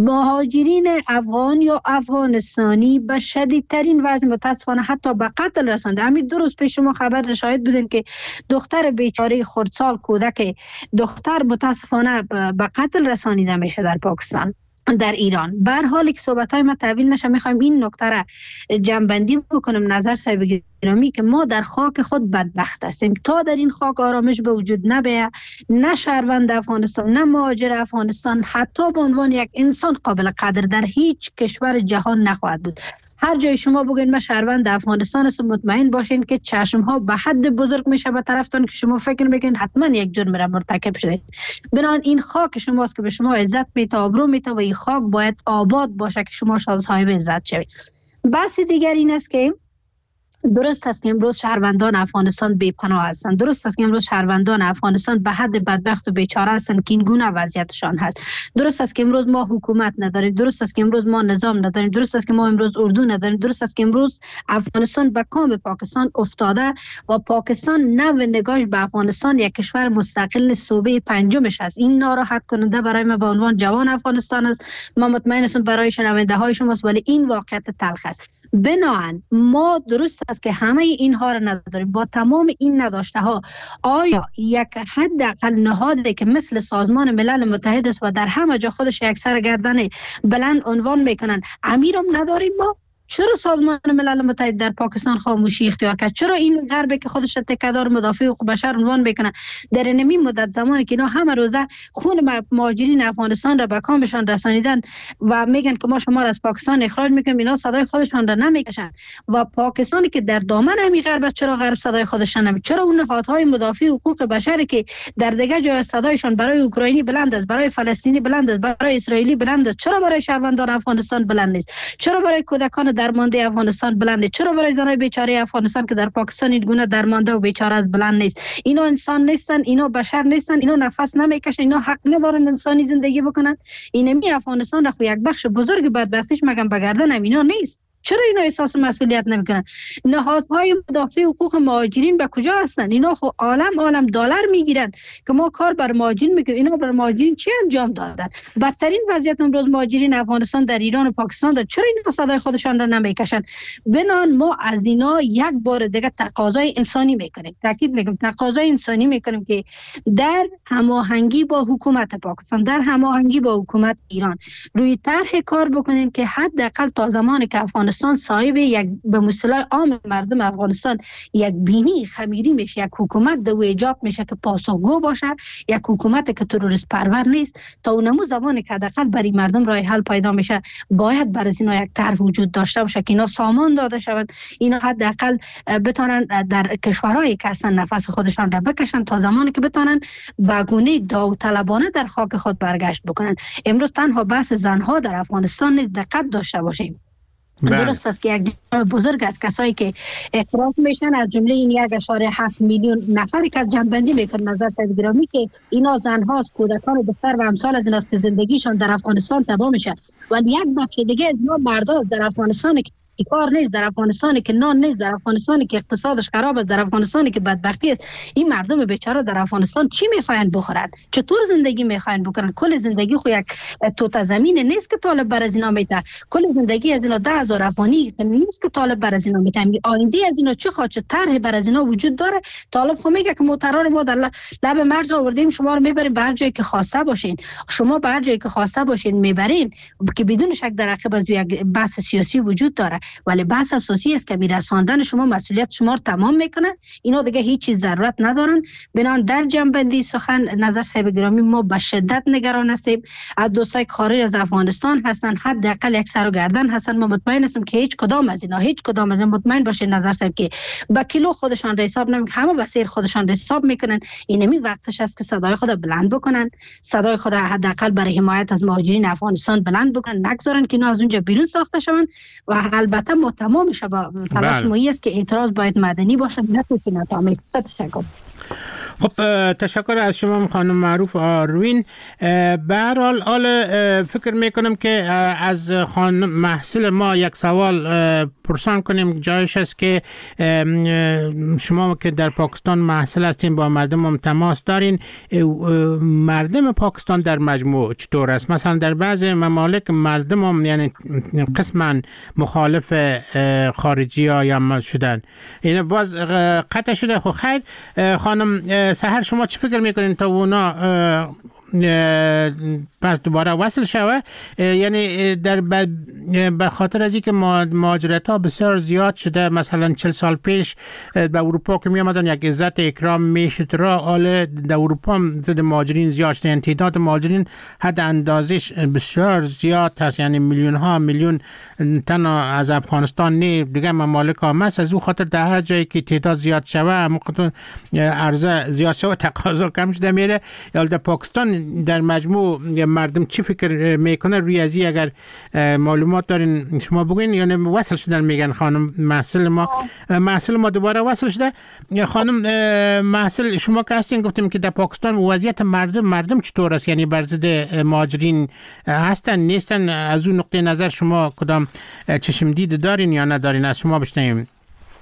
مهاجرین افغان یا افغانستانی به شدیدترین وجه متاسفانه حتی به قتل رسانده. همین دو روز پیش شما خبر شاهد بودین که دختر بیچاره خردسال، کودک دختر متاسفانه به قتل رسانیده میشه در پاکستان، در ایران. به هر حال که صحبت‌های ما طویل نشه، می‌خوایم این نکته را جمع‌بندی بکنم. نظر صاحب گرامی که ما در خاک خود بدبخت هستیم. تا در این خاک آرامش به وجود نبیه، نه شهروند افغانستان، نه مهاجر افغانستان حتی به عنوان یک انسان قابل قدر در هیچ کشور جهان نخواهد بود. هر جای شما بگوین ما شهروند افغانستان است، مطمئن باشین که چشم ها به حد بزرگ میشه به طرفتان که شما فکر میکنین حتما یک جرم را مرتکب شده. بنابراین این خاک شماست که به شما عزت میده، آبرو میده و این خاک باید آباد باشه که شما صاحب عزت شوید. بحث دیگر این است که درست است که امروز شهروندان افغانستان بی‌پناه هستند، درست است که امروز شهروندان افغانستان به حد بدبخت و بیچاره هستند که این گونه وضعیتشان هست، درست است که امروز ما حکومت نداریم، درست است که امروز ما نظام نداریم، درست است که ما امروز اردو نداریم، درست است که امروز افغانستان به کام پاکستان افتاده و پاکستان نو نگاهش به افغانستان یک کشور مستقل صوبه پنجمش است. این ناراحت کننده برای ما به عنوان جوان افغانستان است. ما مطمئن هستم برای شنونده های شماست، ولی این واقعیت تلخ است. بنابراین ما درست است که همه اینها را نداریم. با تمام این نداشته ها آیا یک حداقل نهادی که مثل سازمان ملل متحد است و در همه جا خودش یک سرگردن بلند عنوان میکنن، امیرم نداریم ما؟ چرا سازمان ملل متحد در پاکستان خاموشی اختیار کرد؟ چرا این غربی که خودش تکیه‌دار مدافع حقوق بشر عنوان میکنه در این مدت زمانی که اینا همه روزه خون مهاجرین افغانستان را به کامشان رسانیدن و میگن که ما شما را از پاکستان اخراج میکنیم، اینا صدای خودشان را نمیکشن و پاکستانی که در دامن همین غرب است چرا غرب صدای خودشان نمی؟ چرا اون نهادهای مدافع حقوق بشر که در دیگه جای صدایشان برای اوکراینی بلند است، برای فلسطینی بلند است، برای اسرائیلی بلند است، چرا برای شهروندان افغانستان بلند نیست؟ چرا برای کودکان درمانده افغانستان بلنده؟ چرا برای زنای بیچاره افغانستان که در پاکستان این گونه درمانده و بیچاره از بلند نیست؟ اینا انسان نیستن، اینا بشر نیستن، اینا نفس نمیکشن، اینا حق ندارن انسانی زندگی بکنن؟ اینمی افغانستان را خو یک بخش بزرگ بدبختیش مگم بگردن اینا نیست؟ چرا اینا احساس مسئولیت نمیکنن؟ نهادهای مدافع حقوق مهاجرین به کجا هستن؟ اینا خو عالم عالم دلار میگیرن که ما کار بر مهاجرین میکنیم. اینا بر مهاجرین چی انجام دادن؟ بدترین وضعیت امروز مهاجرین افغانستان در ایران و پاکستان داره. چرا اینا صدای خودشان را نمیکشن؟ بنان ما از اینا یک بار دیگه تقاضای انسانی میکنیم، تاکید میکنیم تقاضای انسانی میکنیم که در هماهنگی با حکومت پاکستان، در هماهنگی با حکومت ایران روی طرح کار بکنین که حداقل تا زمانی که افغانستان صاحب یک به مصطلح عام مردم افغانستان یک بینی خمیری میشه، یک حکومت دو ایجاد میشه که پاسخگو باشه، یک حکومت که تروریست پرور نیست، تا اونمو زمانی که حداقل برای مردم راه حل پیدا میشه باید برای اینا یک طرح وجود داشته باشه که اینا سامان داده شود، اینا حداقل بتونن در کشورهایی که هستن نفس خودشان را بکشن تا زمانی که بتونن به گونه داوطلبانه در خاک خود برگشت بکنن. امروز تنها بحث زنها در افغانستان نیست، دقت داشته باشیم. درست است که یک جمع بزرگ از کسایی که اخراج میشن، از جمله این یک اشاره هفت میلیون نفری که جنبندی میکنن نظر شاید گرامی که اینا زنهاست، کودکان و دختر و امثال از ایناست که زندگیشان در افغانستان تباه میشه و یک بخش دیگه از اینا مردا در افغانستان که کار نیست، در افغانستانی که نان نیست، در افغانستانی که اقتصادش خراب است، در افغانستانی که بدبختی است. این مردم بیچاره در افغانستان چی میخواین بخورن؟ چطور زندگی میخواین بکنن؟ کل زندگی خو یک توت زمین نیست که طالب بر از اینا میده. کل زندگی از اینا ده هزار افغانی نیست که طالب بر از اینا میده. آینده از اینا چه خواهد، چه طرح بر از اینا وجود داره؟ طالب خو میگه که معترض ما در لب مرز آوردیم، شما رو میبریم به هر جایی که خواسته باشین. شما به هر جایی که خواسته باشین میبرین که بدون شک در عقب از یک بحث سیاسی وجود داره، ولی بحث اساسی است که میرساندن شما مسئولیت شما رو تمام میکنه. اینا دیگه هیچ چیز ضرورت ندارن. بنان در جنبندی سخن نظر صاحب گرامی، ما به شدت نگران هستیم از دوستای که خارج از افغانستان هستن، حداقل یک سر و گردن هستن. ما مطمئن هستیم که هیچ کدام از اینا هیچ کدام از این مطمئن باشین نظر صاحب که با کیلو خودشان را حساب نمیکنن، همه به سیر خودشان را حساب میکنن. اینمی وقتش است که صدای خود بلند بکنن، صدای خود حداقل برای حمایت از مهاجرین افغانستان بلند بکنن، نگذارن که اینا از اونجا بیرون ساخته شوند. و البته ما تمام شبا تلاش مایی است که اعتراض باید مدنی باشه، نه سیاسی آمیز. تشکر. خب تشکر از شما خانم معروف آروین. به هر حال فکر میکنم که از خانم محصل ما یک سوال پرسان کنیم، جایش است که شما که در پاکستان محصل هستین، با مردم هم تماس دارین، مردم پاکستان در مجموع چطور است؟ مثلا در بعض ممالک مردم هم یعنی قسما مخالف خارجی ها یا شدن، این باز قطع شده. خب خیر خانم سحر، شما چی فکر میکنین تا اونا پس دوباره وصل شوه؟ یعنی در به خاطر از اینکه مهاجرت ها بسیار زیاد شده، مثلا چهل سال پیش به اروپا که می آمدن یک عزت اکرام میشد را، حال در اروپا هم زد مهاجرین زیاد شده، یعنی تعداد مهاجرین حد اندازش بسیار زیاد هست، یعنی میلیون ها میلیون تنها از افغانستان نه دیگه ممالک هم هست. از او خاطر در هر جایی که تعداد زیاد شوه، موقع عرضه زیاد شوه، تقاضا کم شده میره. یا در پاکستان در مجموع مردم چی فکر میکنه روی ازی؟ اگر معلومات دارین شما بگوین. یعنی وصل شدن میگن خانم محصل ما محصل ما دوباره وصل شده. خانم محصل شما که هستین گفتیم که در پاکستان وضعیت مردم مردم چطور است؟ یعنی بر ضد مهاجرین هستن نیستن؟ از اون نقطه نظر شما کدام چشم دید دارین یا ندارین؟ از شما بشنویم.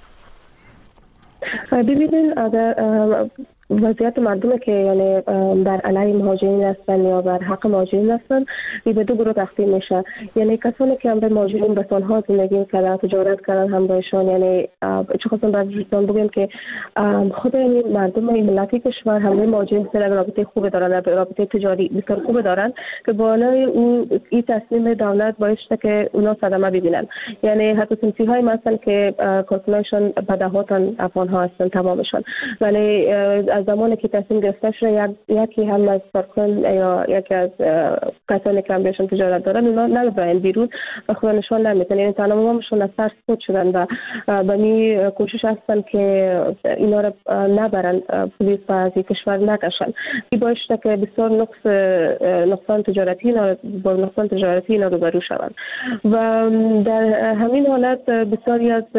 ببینید وضعیت مردم که یعنی در علیه مهاجرین هستن یا بر حق مهاجرین هستن، این به دو گروه تقسیم میشه. یعنی کسانی که هم به مهاجرین به سالها زندگی کردن، تجارت کردن همراهشان، یعنی چه خواستم براتون بگم که خود این مردم این ملتی کشور همه مهاجرین سره رابطه خوب دارن، رابطه تجاری بسیار خوب دارن که بالای اون این تصمیم دولت باعث شده که اونا صدمه ببینن. یعنی حتی سنفی های مثلا که کارکنانشان به دهات افغان ها هستن تمامشان، ولی از زمانی که تصمیم گرفته شده یکی هم از کارکن یا یکی از کسانی که هم بهشون تجارت دارن اونا نباید بیرون و خودشون نمیتونن، یعنی تمامشون از سر سقوط شدن و به می کوشش هستن که اینا رو نبرن پلیس و از کشور نکشن. این باعث شده که بسیار نقص نقصان تجارتی با نقصان تجارتی اینا روبرو شوند و در همین حالت بسیاری از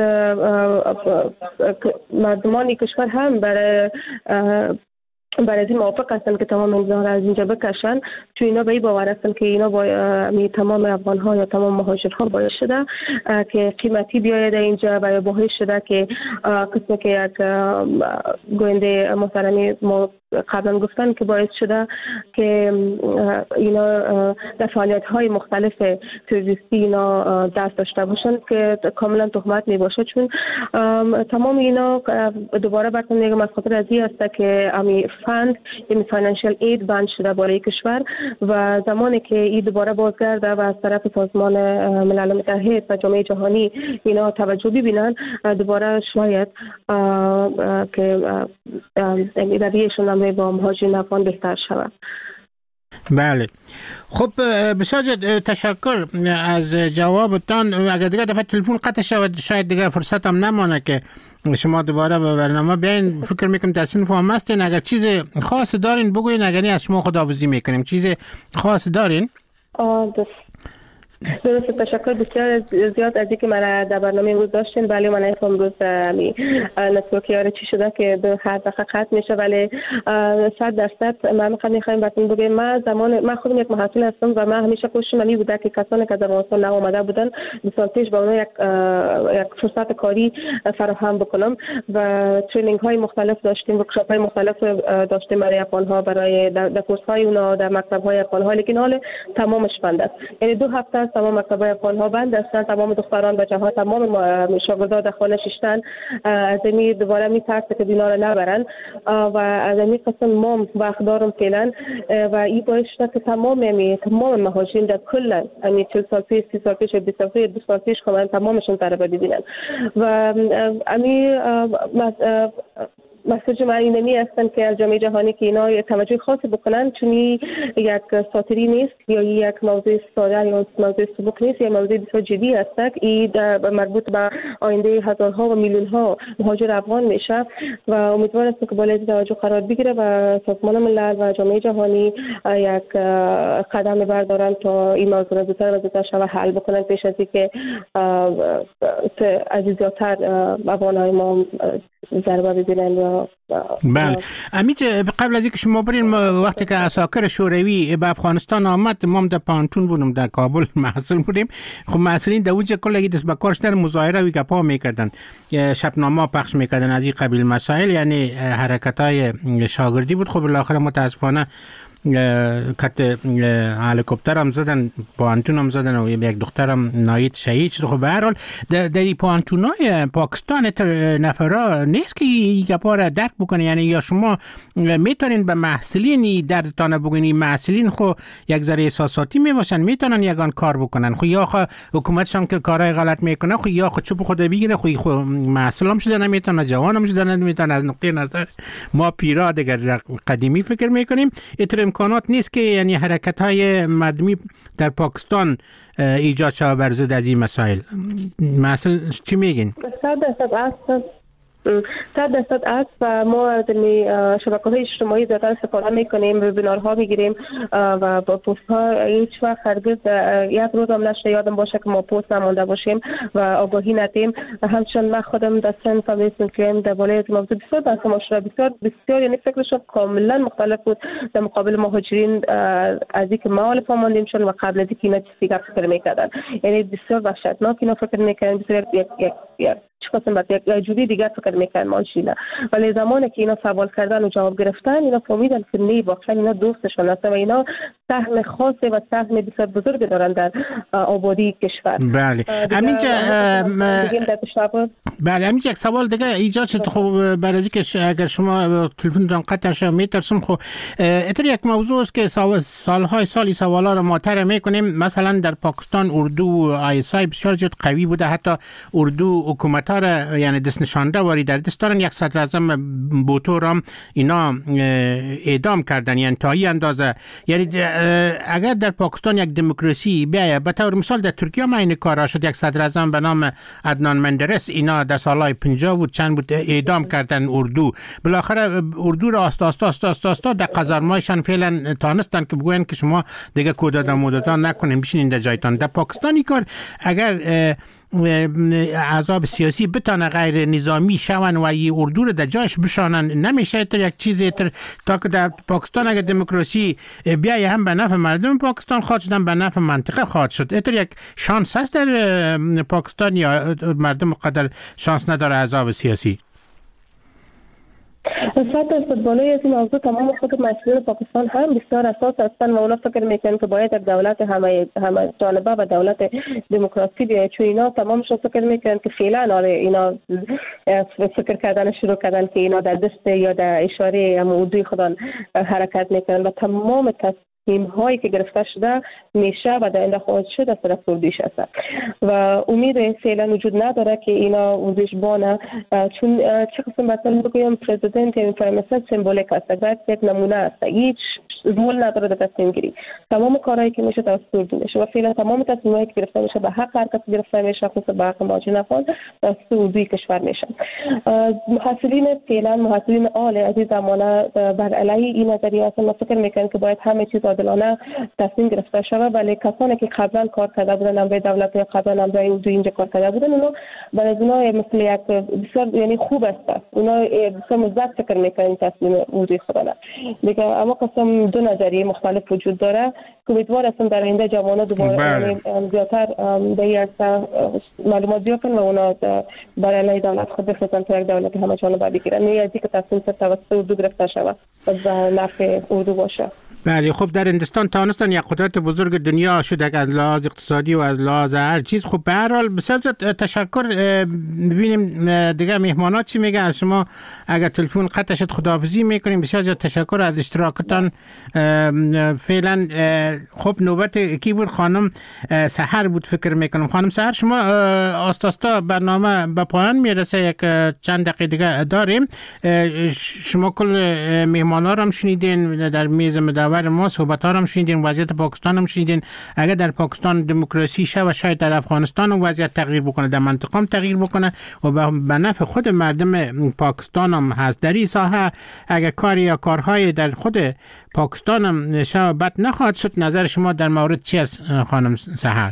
مردمان کشور هم برای برای این موافق هستن که تمام امضاها را از اینجا بکشن، چون اینا به این باور هستن که اینا با تمام افغان ها یا تمام مهاجرها باید شده که قیمتی بیاید اینجا و یا باید شده که قسمه که یک گوینده محترمی قبلا گفتن که باعث شده که اینا در فعالیت های مختلف تروریستی اینا دست داشته باشن که کاملا تهمت می باشه، چون تمام اینا دوباره براتون میگم از خاطر از این است که امی فند یعنی فاینانشل اید بند شده برای کشور و زمانی که این دوباره بازگرده و از طرف سازمان ملل متحد و جامعه جهانی اینا توجه ببینن، دوباره شاید که رویشون با مهاجرین افغان بهتر شود. بله خب بسیار تشکر از جوابتان. اگر دیگه دفعه تلفن قطع شود شاید دیگه فرصت هم نمانه که شما دوباره به برنامه بیاین. فکر میکنم تصمیم فهم هستین. اگر چیز خاص دارین بگوین، اگر از شما خداحافظی میکنیم. چیز خاص دارین؟ درست، تشکر بسیار زیاد از اینکه من در برنامه امروز داشتین. ولی من امروز می نتورک یاره چی شده که به هر دقیقه قطع میشه، ولی صد درصد من میخوام میخوایم براتون بگم من زمان من خودم یک محصول هستم و من همیشه کوششم می بوده که کسانی که در افغانستان اومده بودن دو سال پیش با اونها یک یک فرصت کاری فراهم بکنم و ترینینگ های مختلف داشتیم، ورکشاپ های مختلف داشتیم برای افغان ها، برای در کورس های اونا در مکتب های افغان ها، لیکن حال تمامش بند است. یعنی دو هفته است تمام مکتب های افغان ها بند هستند، تمام دختران بچه ها تمام شاگردان در خانه شیشتن، از این دوباره میترسه که دینا رو نبرن و از این قسم ما وقت دارم فعلا و این باعث شده که تمام یعنی تمام مهاجرین در کل یعنی چهل سال پیش، سی سال پیش، بیست سال پیش، دو سال پیش کاملا تمامشون ضربه دیدن و امی مسیج من اینمی هستن که از جامعه جهانی که اینا توجه خاصی بکنن، چون یک ساتری نیست یا یک موضوع ساده یا موضوع سبک نیست، یا موضوع بسیار جدی هست که این مربوط به آینده هزارها و میلیون ها مهاجر افغان میشه و امیدوارم که بالای توجه قرار بگیره و سازمان ملل و جامعه جهانی یک قدم بردارن تا این موضوع زودتر و زودتر شود حل بکنن پیش از اینکه از زیادتر افغان‌های ما ضربه ببینن. و بله امیت، قبل از اینکه شما برین، وقتی که عساکر شوروی به افغانستان آمد ما در پانتون بودم در کابل محصول بودیم، خب محصولین در اونجا کلی دست به کارش در مظاهره و گپا میکردن، شبنامه پخش میکردن از این قبیل مسائل، یعنی حرکت های شاگردی بود. خب بالاخره متاسفانه کت هلیکوپتر هم زدن، پانتون هم زدن و یک دخترم نایت شهید شد. خب به هر حال در این پانتونای پاکستان نفرا نیست که این گپا را درک بکنه، یعنی یا شما میتونین به محصلین دردتان بگین، محصلین خو یک ذره احساساتی میباشن میتونن یگان کار بکنن، خو یا خو حکومتشان که کارهای غلط میکنه، خو یا خو چوب خود بگیره، خو خو محصل هم شده نمیتونه، جوان هم شده نمیتونه. از نقطه نظر ما پیرا دیگر قدیمی فکر میکنیم امکانات نیست که یعنی حرکت های مردمی در پاکستان ایجاد شود بر ضد از این مسائل. مثلا چی میگین؟ صد درصد است، صد درصد است و ما از شبکه‌های اجتماعی زیادتر استفاده میکنیم، وبینارها میگیریم و با پست ها هیچ وقت هرگز یک روز هم نشه یادم باشه که ما پست نمونده باشیم و آگاهی ندیم. همچنین من خودم در سن فامیلیسم که در بالای از موضوع بسیار بحث مشابه بسیار بسیار یعنی فکرشون کاملا مختلف بود در مقابل مهاجرین از اینکه ما الف ماندیم شون و قبل از اینکه اینا چیزی فکر میکردن، یعنی بسیار وحشتناک اینا فکر میکردن، بسیار یک یک یک چه قسم بعد یک جوری دیگر فکر میکنن ماشینا، ولی زمانی که اینا سوال کردن و جواب گرفتن اینا فهمیدن که نه واقعا اینا دوستشون هستن و اینا سهم خاصی و سهم بسیار بزرگ دارن در آبادی کشور. بله همینجا بله همینجا یک سوال دیگه ایجاد شد. خب برای اینکه اگر شما تلفنتون قطع شه میترسم، خب اتر یک موضوع است که سالهای سالی سوالا رو مطرح میکنیم. مثلا در پاکستان اردو آی اس آی بسیار جد قوی بوده، حتی اردو حکومت ها را یعنی دست نشانده واری در دست دارن. یک صدر اعظم بوتو را اینا اعدام کردن، یعنی تا این اندازه. یعنی اگر در پاکستان یک دموکراسی بیاید، به طور مثال در ترکیه ما این کارا شد، یک صدر اعظم به نام عدنان مندرس اینا در سالهای پنجاه بود چند بود اعدام کردن اردو. بالاخره اردو را آستا آستا آستا آستا, آستا در قزارمایشان فعلا تانستن که بگوین که شما دیگه کودتا مودتا نکنین، بشینین در جایتان. در پاکستانی کار اگر احزاب سیاسی بتانه غیر نظامی شون و ای اردو رو در جایش بشانن، نمیشه تر یک چیزی تر تا که در پاکستان اگر دموکراسی بیای هم به نفع مردم پاکستان خواهد شدن به نفع منطقه خواهد شد. اتر یک شانس هست در پاکستان یا مردم قدر شانس نداره احزاب سیاسی؟ صد درصد بالای از این موضوع تمام خود مسئولین پاکستان هم بسیار اساس هستن و اونا فکر میکنن که باید یک دولت همه همه جانبه و دولت دموکراسی بیاید، چون اینا تمامشون فکر میکنن که فعلا آره اینا فکر کردن شروع کردن که اینا در دست یا در اشاره موضوع خودان حرکت میکنن و تمام تیم هایی که گرفته شده میشه و در آینده خواهد شد از طرف کردیش هست و امید فعلا وجود نداره که اینا وزش بانه، چون چه قسم مثلا بگویم پرزیدنت یا پرایمینیستر سمبولیک هست، باید یک نمونه است، هیچ رول نداره در تصمیم گیری. تمام کارهایی که میشه توسط اردو میشه و فعلا تمام تصمیمایی که گرفته میشه به حق هر کسی گرفته میشه، خصوصا به حق مهاجرین افغان توسط اردوی کشور میشه. محصلین فعلا محصلین عالی از این زمانه بر علیه این نظریه هستن و فکر میکنن که باید همه چیز عادلانه تصمیم گرفته شود. ولی کسانی که قبلا کار کرده بودن امروی دولت یا قبلا امروی اردو اینجا کار کرده بودن اونا برای اونا مثل یک بسیار یعنی خوب است، اونا بسیار مثبت فکر میکنن تصمیم اردوی خودن دیگه. اما قسم دو نظریه مختلف وجود داره که امیدوار هستم در آینده جوانان دوباره یعنی زیادتر در این معلومات بیابن و اونا برای علیه دولت خود بفرستن تا یک دولت همه جانبه بگیرن، نه از اینکه تصمیم توسط اردو گرفته شود و به نفع اردو باشه. بله خب در هندوستان توانستن یک قدرت بزرگ دنیا شد از لحاظ اقتصادی و از لحاظ هر چیز. خب به هر حال بسیار تشکر. ببینیم دیگه مهمانات چی میگن از شما. اگر تلفن قطع شد خداحافظی میکنیم. بسیار زیاد تشکر از اشتراکتان. فعلا خب نوبت کی بود؟ خانم سحر بود فکر میکنم. خانم سحر شما آستاستا برنامه به پایان میرسه، یک چند دقیقه دیگه داریم. شما کل مهمانا رو هم شنیدین در میز مدور ما، صحبت ها رو هم شنیدین، وضعیت پاکستان هم شنیدین. اگر در پاکستان دموکراسی شه و شاید در افغانستان هم وضعیت تغییر بکنه، در منطقه هم تغییر بکنه و به نفع خود مردم پاکستان هم هست. در این ساحه اگر کاری یا کارهای در خود پاکستان هم شه بد نخواهد شد. نظر شما در مورد چی است خانم سحر؟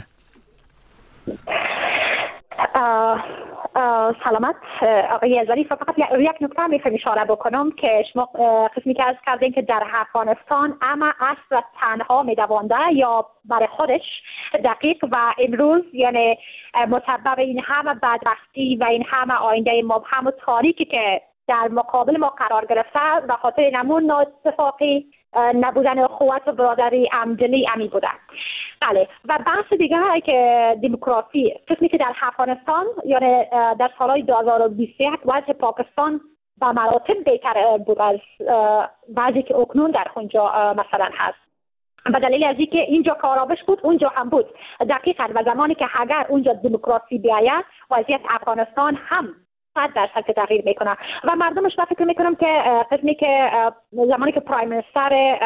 سلامت آقای ظریف. فقط یک نکته میخوام اشاره بکنم که شما قسمی که از کردین که در افغانستان اما اصل تنها میدوانده یا برای خودش دقیق و امروز یعنی مسبب این همه بدبختی و این همه آینده مبهم و تاریکی که در مقابل ما قرار گرفته به خاطر نمون نااتفاقی نبودن اخوت و برادری عمدلی امی بوده. بله و بحث دیگه های که دموکراسی قسمی که در افغانستان یعنی در سالهای دو هزار و بیست و یک وضع پاکستان به مراتب بهتر بود از بعضی که اکنون در اونجا مثلا هست، به دلیل از اینکه اینجا کارآمد بود اونجا هم بود دقیقاً. و زمانی که اگر اونجا دموکراسی بیاید وضعیت افغانستان هم صد درصد که تغییر میکنه و مردمش. من فکر میکنم که قسمی که زمانی که پرایم منیستر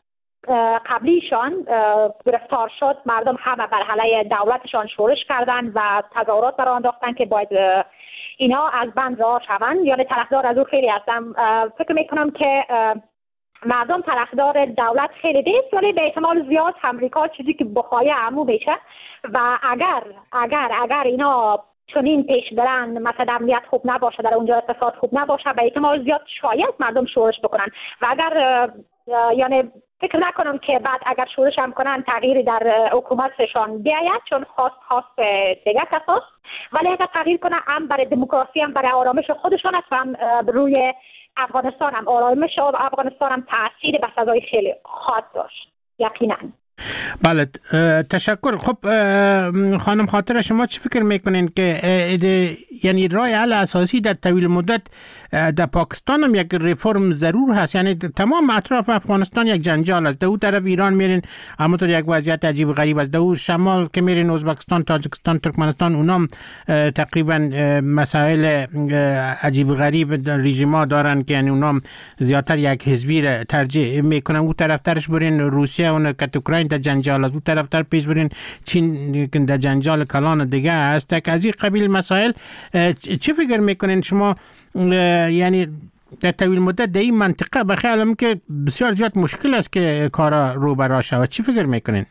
قبلیشان گرفتار شد مردم همه بر علیه دولتشان شورش کردن و تظاهرات برآورده انداختن که باید اینا از بند رها شوند. یعنی طرفدار از او خیلی هستم. فکر میکنم که مردم طرفدار دولت خیلی نیست، ولی به احتمال زیاد امریکا چیزی که بخواه عمو میشه و اگر اگر اگر اینا چنین پیش برن مثلا امنیت خوب نباشه، در اونجا اقتصاد خوب نباشه، به احتمال زیاد شاید مردم شورش بکنن و اگر یعنی فکر نکنم که بعد اگر شورش هم کنن تغییری در حکومتشان بیاید، چون خواست خواست دیگه کساست. ولی اگر تغییر کنن هم برای دموکراسی هم برای آرامش خودشان است و هم روی افغانستان هم آرامش افغانستان هم تأثیر به سزای خیلی خواهد داشت یقینا. بله تشکر. خب خانم خاطر شما چی فکر میکنین که یعنی راه حل اساسی در طویل مدت در پاکستان هم یک ریفرم ضرور هست؟ یعنی تمام اطراف افغانستان یک جنجال است. در اون طرف ایران میرین اما تو یک وضعیت عجیب غریب است. در اون شمال که میرین ازبکستان، تاجیکستان، ترکمنستان، اونام تقریبا مسائل عجیب غریب رژیما دارن که یعنی اونام زیاتر یک حزبی را ترجیح میکنن. اون طرف ترش برین روسیه اون که اوکراین در جنجال است، اون طرف تر پیش برین چین در جنجال کلان دیگه است. که از این قبیل مسائل چی فکر میکنین شما؟ یعنی در طویل مدت در این منطقه به خیالم که بسیار زیاد مشکل است که کارا رو برا شود. چی فکر میکنین؟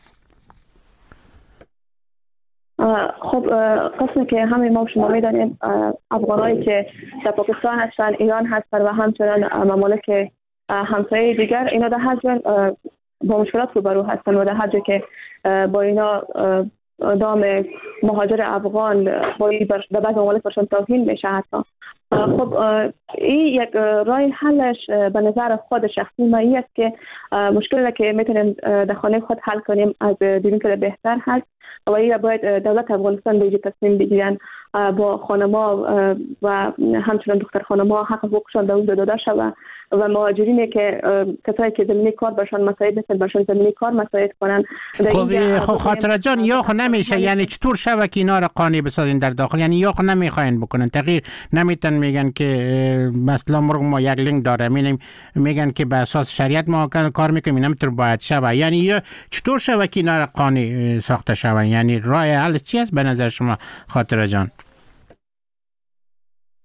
خب قسمی که همه ما شما میدانیم افغانایی که در پاکستان هستن، ایران هستن و همچنان ممالک همسایه دیگر، اینا در هر جا با مشکلات روبرو هستن و در هر جا که با اینا دام مهاجر افغان با در بعض ممالک برشان توهین میشه حتی. خب این یک راه حلش به نظر خود شخصی ما این است که مشکلی که میتونیم در خانه خود حل کنیم از دیدیم که بهتر هست و این باید دولت افغانستان به تصمیم بگیرن با خانما و همچنان دختر خانما حق حقوقشان در اون داده شود و مهاجرینی که کسایی که زمینی کار برشان مساعد نیستن برشان زمینی کار مساعد کنن. خب خاطر جان یا خو نمیشه، یعنی چطور شود که اینا را قانع بسازین در داخل؟ یعنی یا خو نمیخواین بکنن تغییر نمیتن، میگن که مثلا مرغ ما یک لنگ داره، میگن میگن که به اساس شریعت ما کار میکنیم نمیتونه باید شود. یعنی یا چطور شود که اینا را قانع ساخته شود؟ یعنی راه حل چی است به نظر شما خاطر جان؟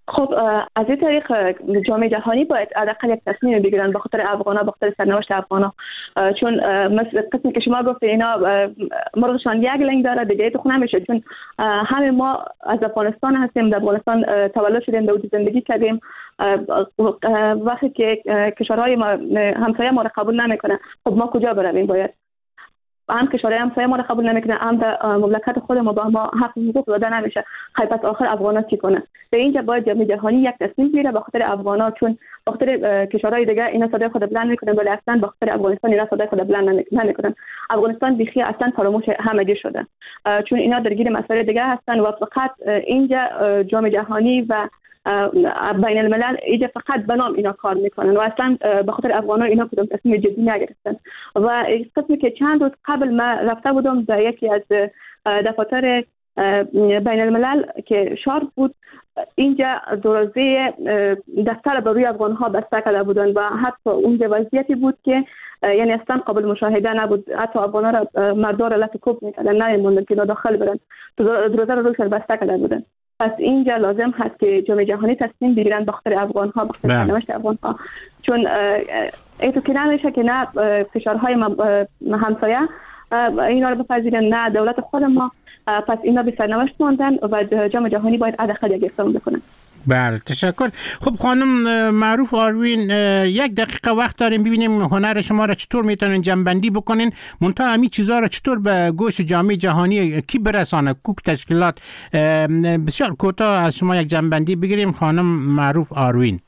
خب از این طریق جامعه جهانی باید حداقل یک تصمیم بگیرن به خاطر افغانا، به خاطر سرنوشت افغانا. چون مثل قسمی که شما گفت اینا مرغشان یک لنگ داره، دیگه تو نمیشه. چون همه ما از افغانستان هستیم، در افغانستان تولد شدیم، در اونجا زندگی کردیم. وقتی که کشورهای همسایه ما را قبول نمیکنه، خب ما کجا برویم؟ باید هم کشورهای همسایه ما را قبول نمیکنه، هم در مملکت خود ما با ما حق حقوق داده نمیشه. خیلی پس آخر افغانا چی کنه؟ به اینجا باید جامعه جهانی یک تصمیم بگیره به خاطر افغانا. چون به خاطر کشورهای دیگه اینا صدای خود بلند میکنن، ولی اصلا به خاطر افغانستان اینا صدای خود بلند نمیکنن. افغانستان بیخی اصلا فراموش همگی شده، چون اینا درگیر مسائل دیگه هستن و فقط اینجا جامعه جهانی و بین الملل اینجا فقط به نام اینا کار میکنن و اصلا به خاطر افغانا اینا کدام تصمیم جدی نگرفتن. و قسمی که چند روز قبل ما رفته بودم در یکی از دفاتر بین الملل که شارک بود، اینجا دروازه دفتر بر روی افغان ها بسته کرده بودن و حتی اونجا وضعیتی بود که یعنی اصلا قابل مشاهده نبود. حتی افغان ها را مردار را لطکوب میکردن، نمیموندن که داخل برن، دروازه را روشن بسته کرده بودن. پس اینجا لازم هست که جامعه جهانی تصمیم بگیرن به خاطر افغان ها، به خاطر سرنوشت افغان ها. چون ایتو که نمیشه که نه فشارهای همسایه اینا رو بپذیرن، نه دولت خود ما. پس اینا به سرنوشت ماندن و جامعه جهانی باید حداقل یک اقدام بکنن. بله، تشکر. خب خانم معروف آروین، یک دقیقه وقت داریم ببینیم هنر شما را چطور میتونین جنبندی بکنین، منتها همین چیزا را چطور به گوش جامعه جهانی کی برسانه، کوک تشکیلات. بسیار کوتاه از شما یک جنبندی بگیریم خانم معروف آروین.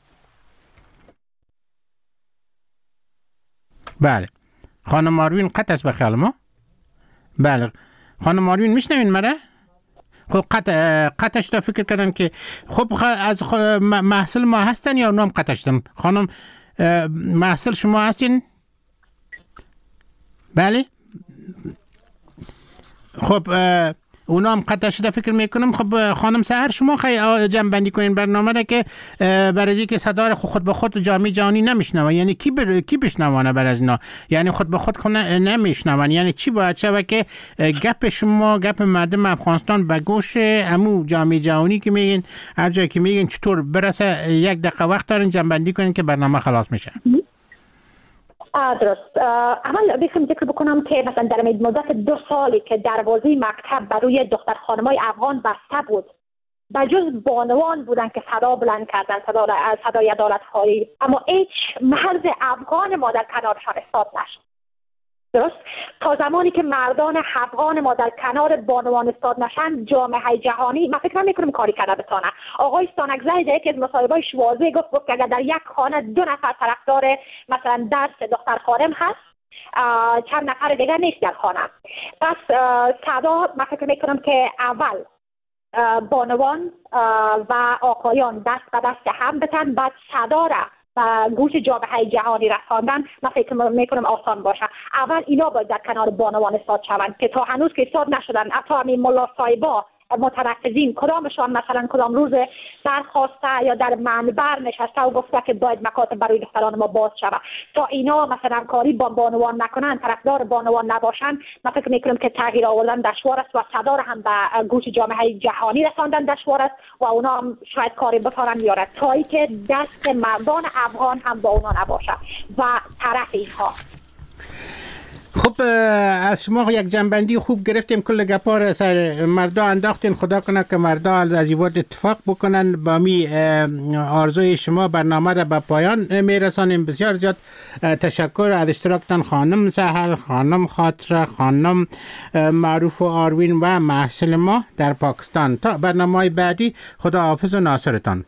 بله خانم آروین قطع است به خیال ما. بله خانم آروین میشنوین مرا؟ خب قطع قطعش تا فکر کردم که خب از محصل ما هستن یا اونام قطع شدن. خانم محصل شما هستین؟ بله خب اونام قطع شده فکر میکنم. خب خانم سحر شما خیلی جنبندی کنین برنامه را که برای که صدا را خود به خود جامعه جهانی نمیشنوه، یعنی کی بر... کی بشنوانه بر از اینا، یعنی خود به خود نمیشنون، یعنی چی باید شوه که گپ شما گپ مردم افغانستان به گوش امو جامعه جهانی که میگین هر جایی که میگین چطور برسه؟ یک دقیقه وقت دارین جنبندی کنین که برنامه خلاص میشه. درست. اول بخوام ذکر بکنم که مثلا در مدت دو سالی که دروازه مکتب برای دختر خانمای افغان بسته بود، بجز بانوان بودن که صدا بلند کردن، صدا صدای عدالت خواهی، اما هیچ مرد افغان ما در کنارشان ایستاد نشد. درست؟ تا زمانی که مردان افغان ما در کنار بانوان ایستاد نشن، جامعه جهانی من فکر نمی‌کنم کاری کرده بتونه. آقای ستانکزی در یکی از مصاحبه‌هایش واضح گفت گفت که اگر در یک خانه دو نفر طرفدار مثلا درس دختر خانم هست، چند نفر دیگر نیست در خانه. پس صدا من فکر می‌کنم که اول بانوان و آقایان دست به دست هم بتن، بعد صدا را و گوش جامعه جهانی رساندن من فکر میکنم آسان باشه. اول اینا باید در کنار بانوان ایستاد شوند که تا هنوز که ایستاد نشدن. حتی همین ملا صاحبا متنفذین کدامشان مثلا کدام روز درخواسته یا در منبر نشسته و گفته که باید مکاتب برای دختران ما باز شود. تا اینا مثلا کاری با بانوان نکنن، طرفدار بانوان نباشن، من فکر میکنم که تغییر آوردن دشوار است و صدا را هم به گوش جامعه جهانی رساندن دشوار است و اونا هم شاید کاری بتونن بیارن تا ای که دست مردان افغان هم با اونا نباشه و طرف اینها. خب از شما یک جنبندی خوب گرفتیم، کل گپار سر مردا انداختین. خدا کنه که مردا از این اتفاق بکنن. با می آرزوی شما برنامه را به پایان میرسانیم. بسیار زیاد تشکر از اشتراکتان خانم سحر، خانم خاطره، خانم معروف آروین و محصل ما در پاکستان. تا برنامه بعدی خدا حافظ و ناصرتان.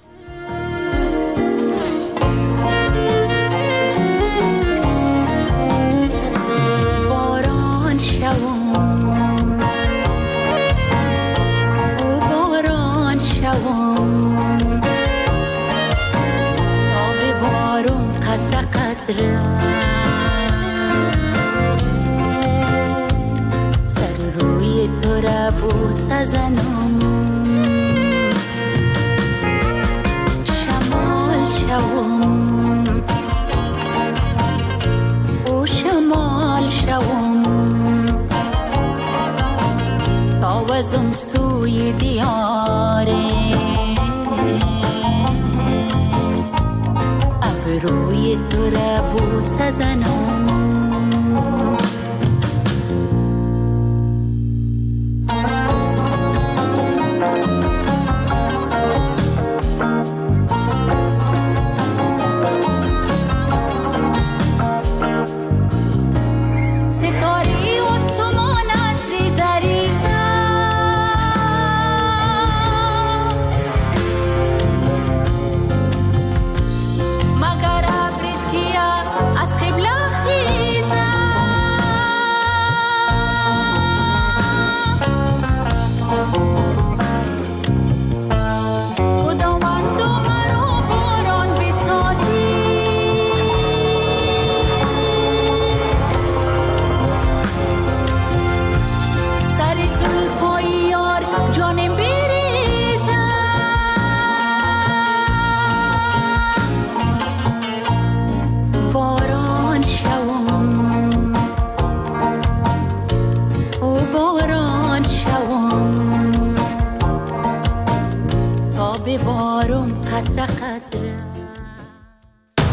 سر روی تو را بوس زنم، شمال شوم او شمال شوم، تاوزم سوی دیاره روی تو را بوسه زنم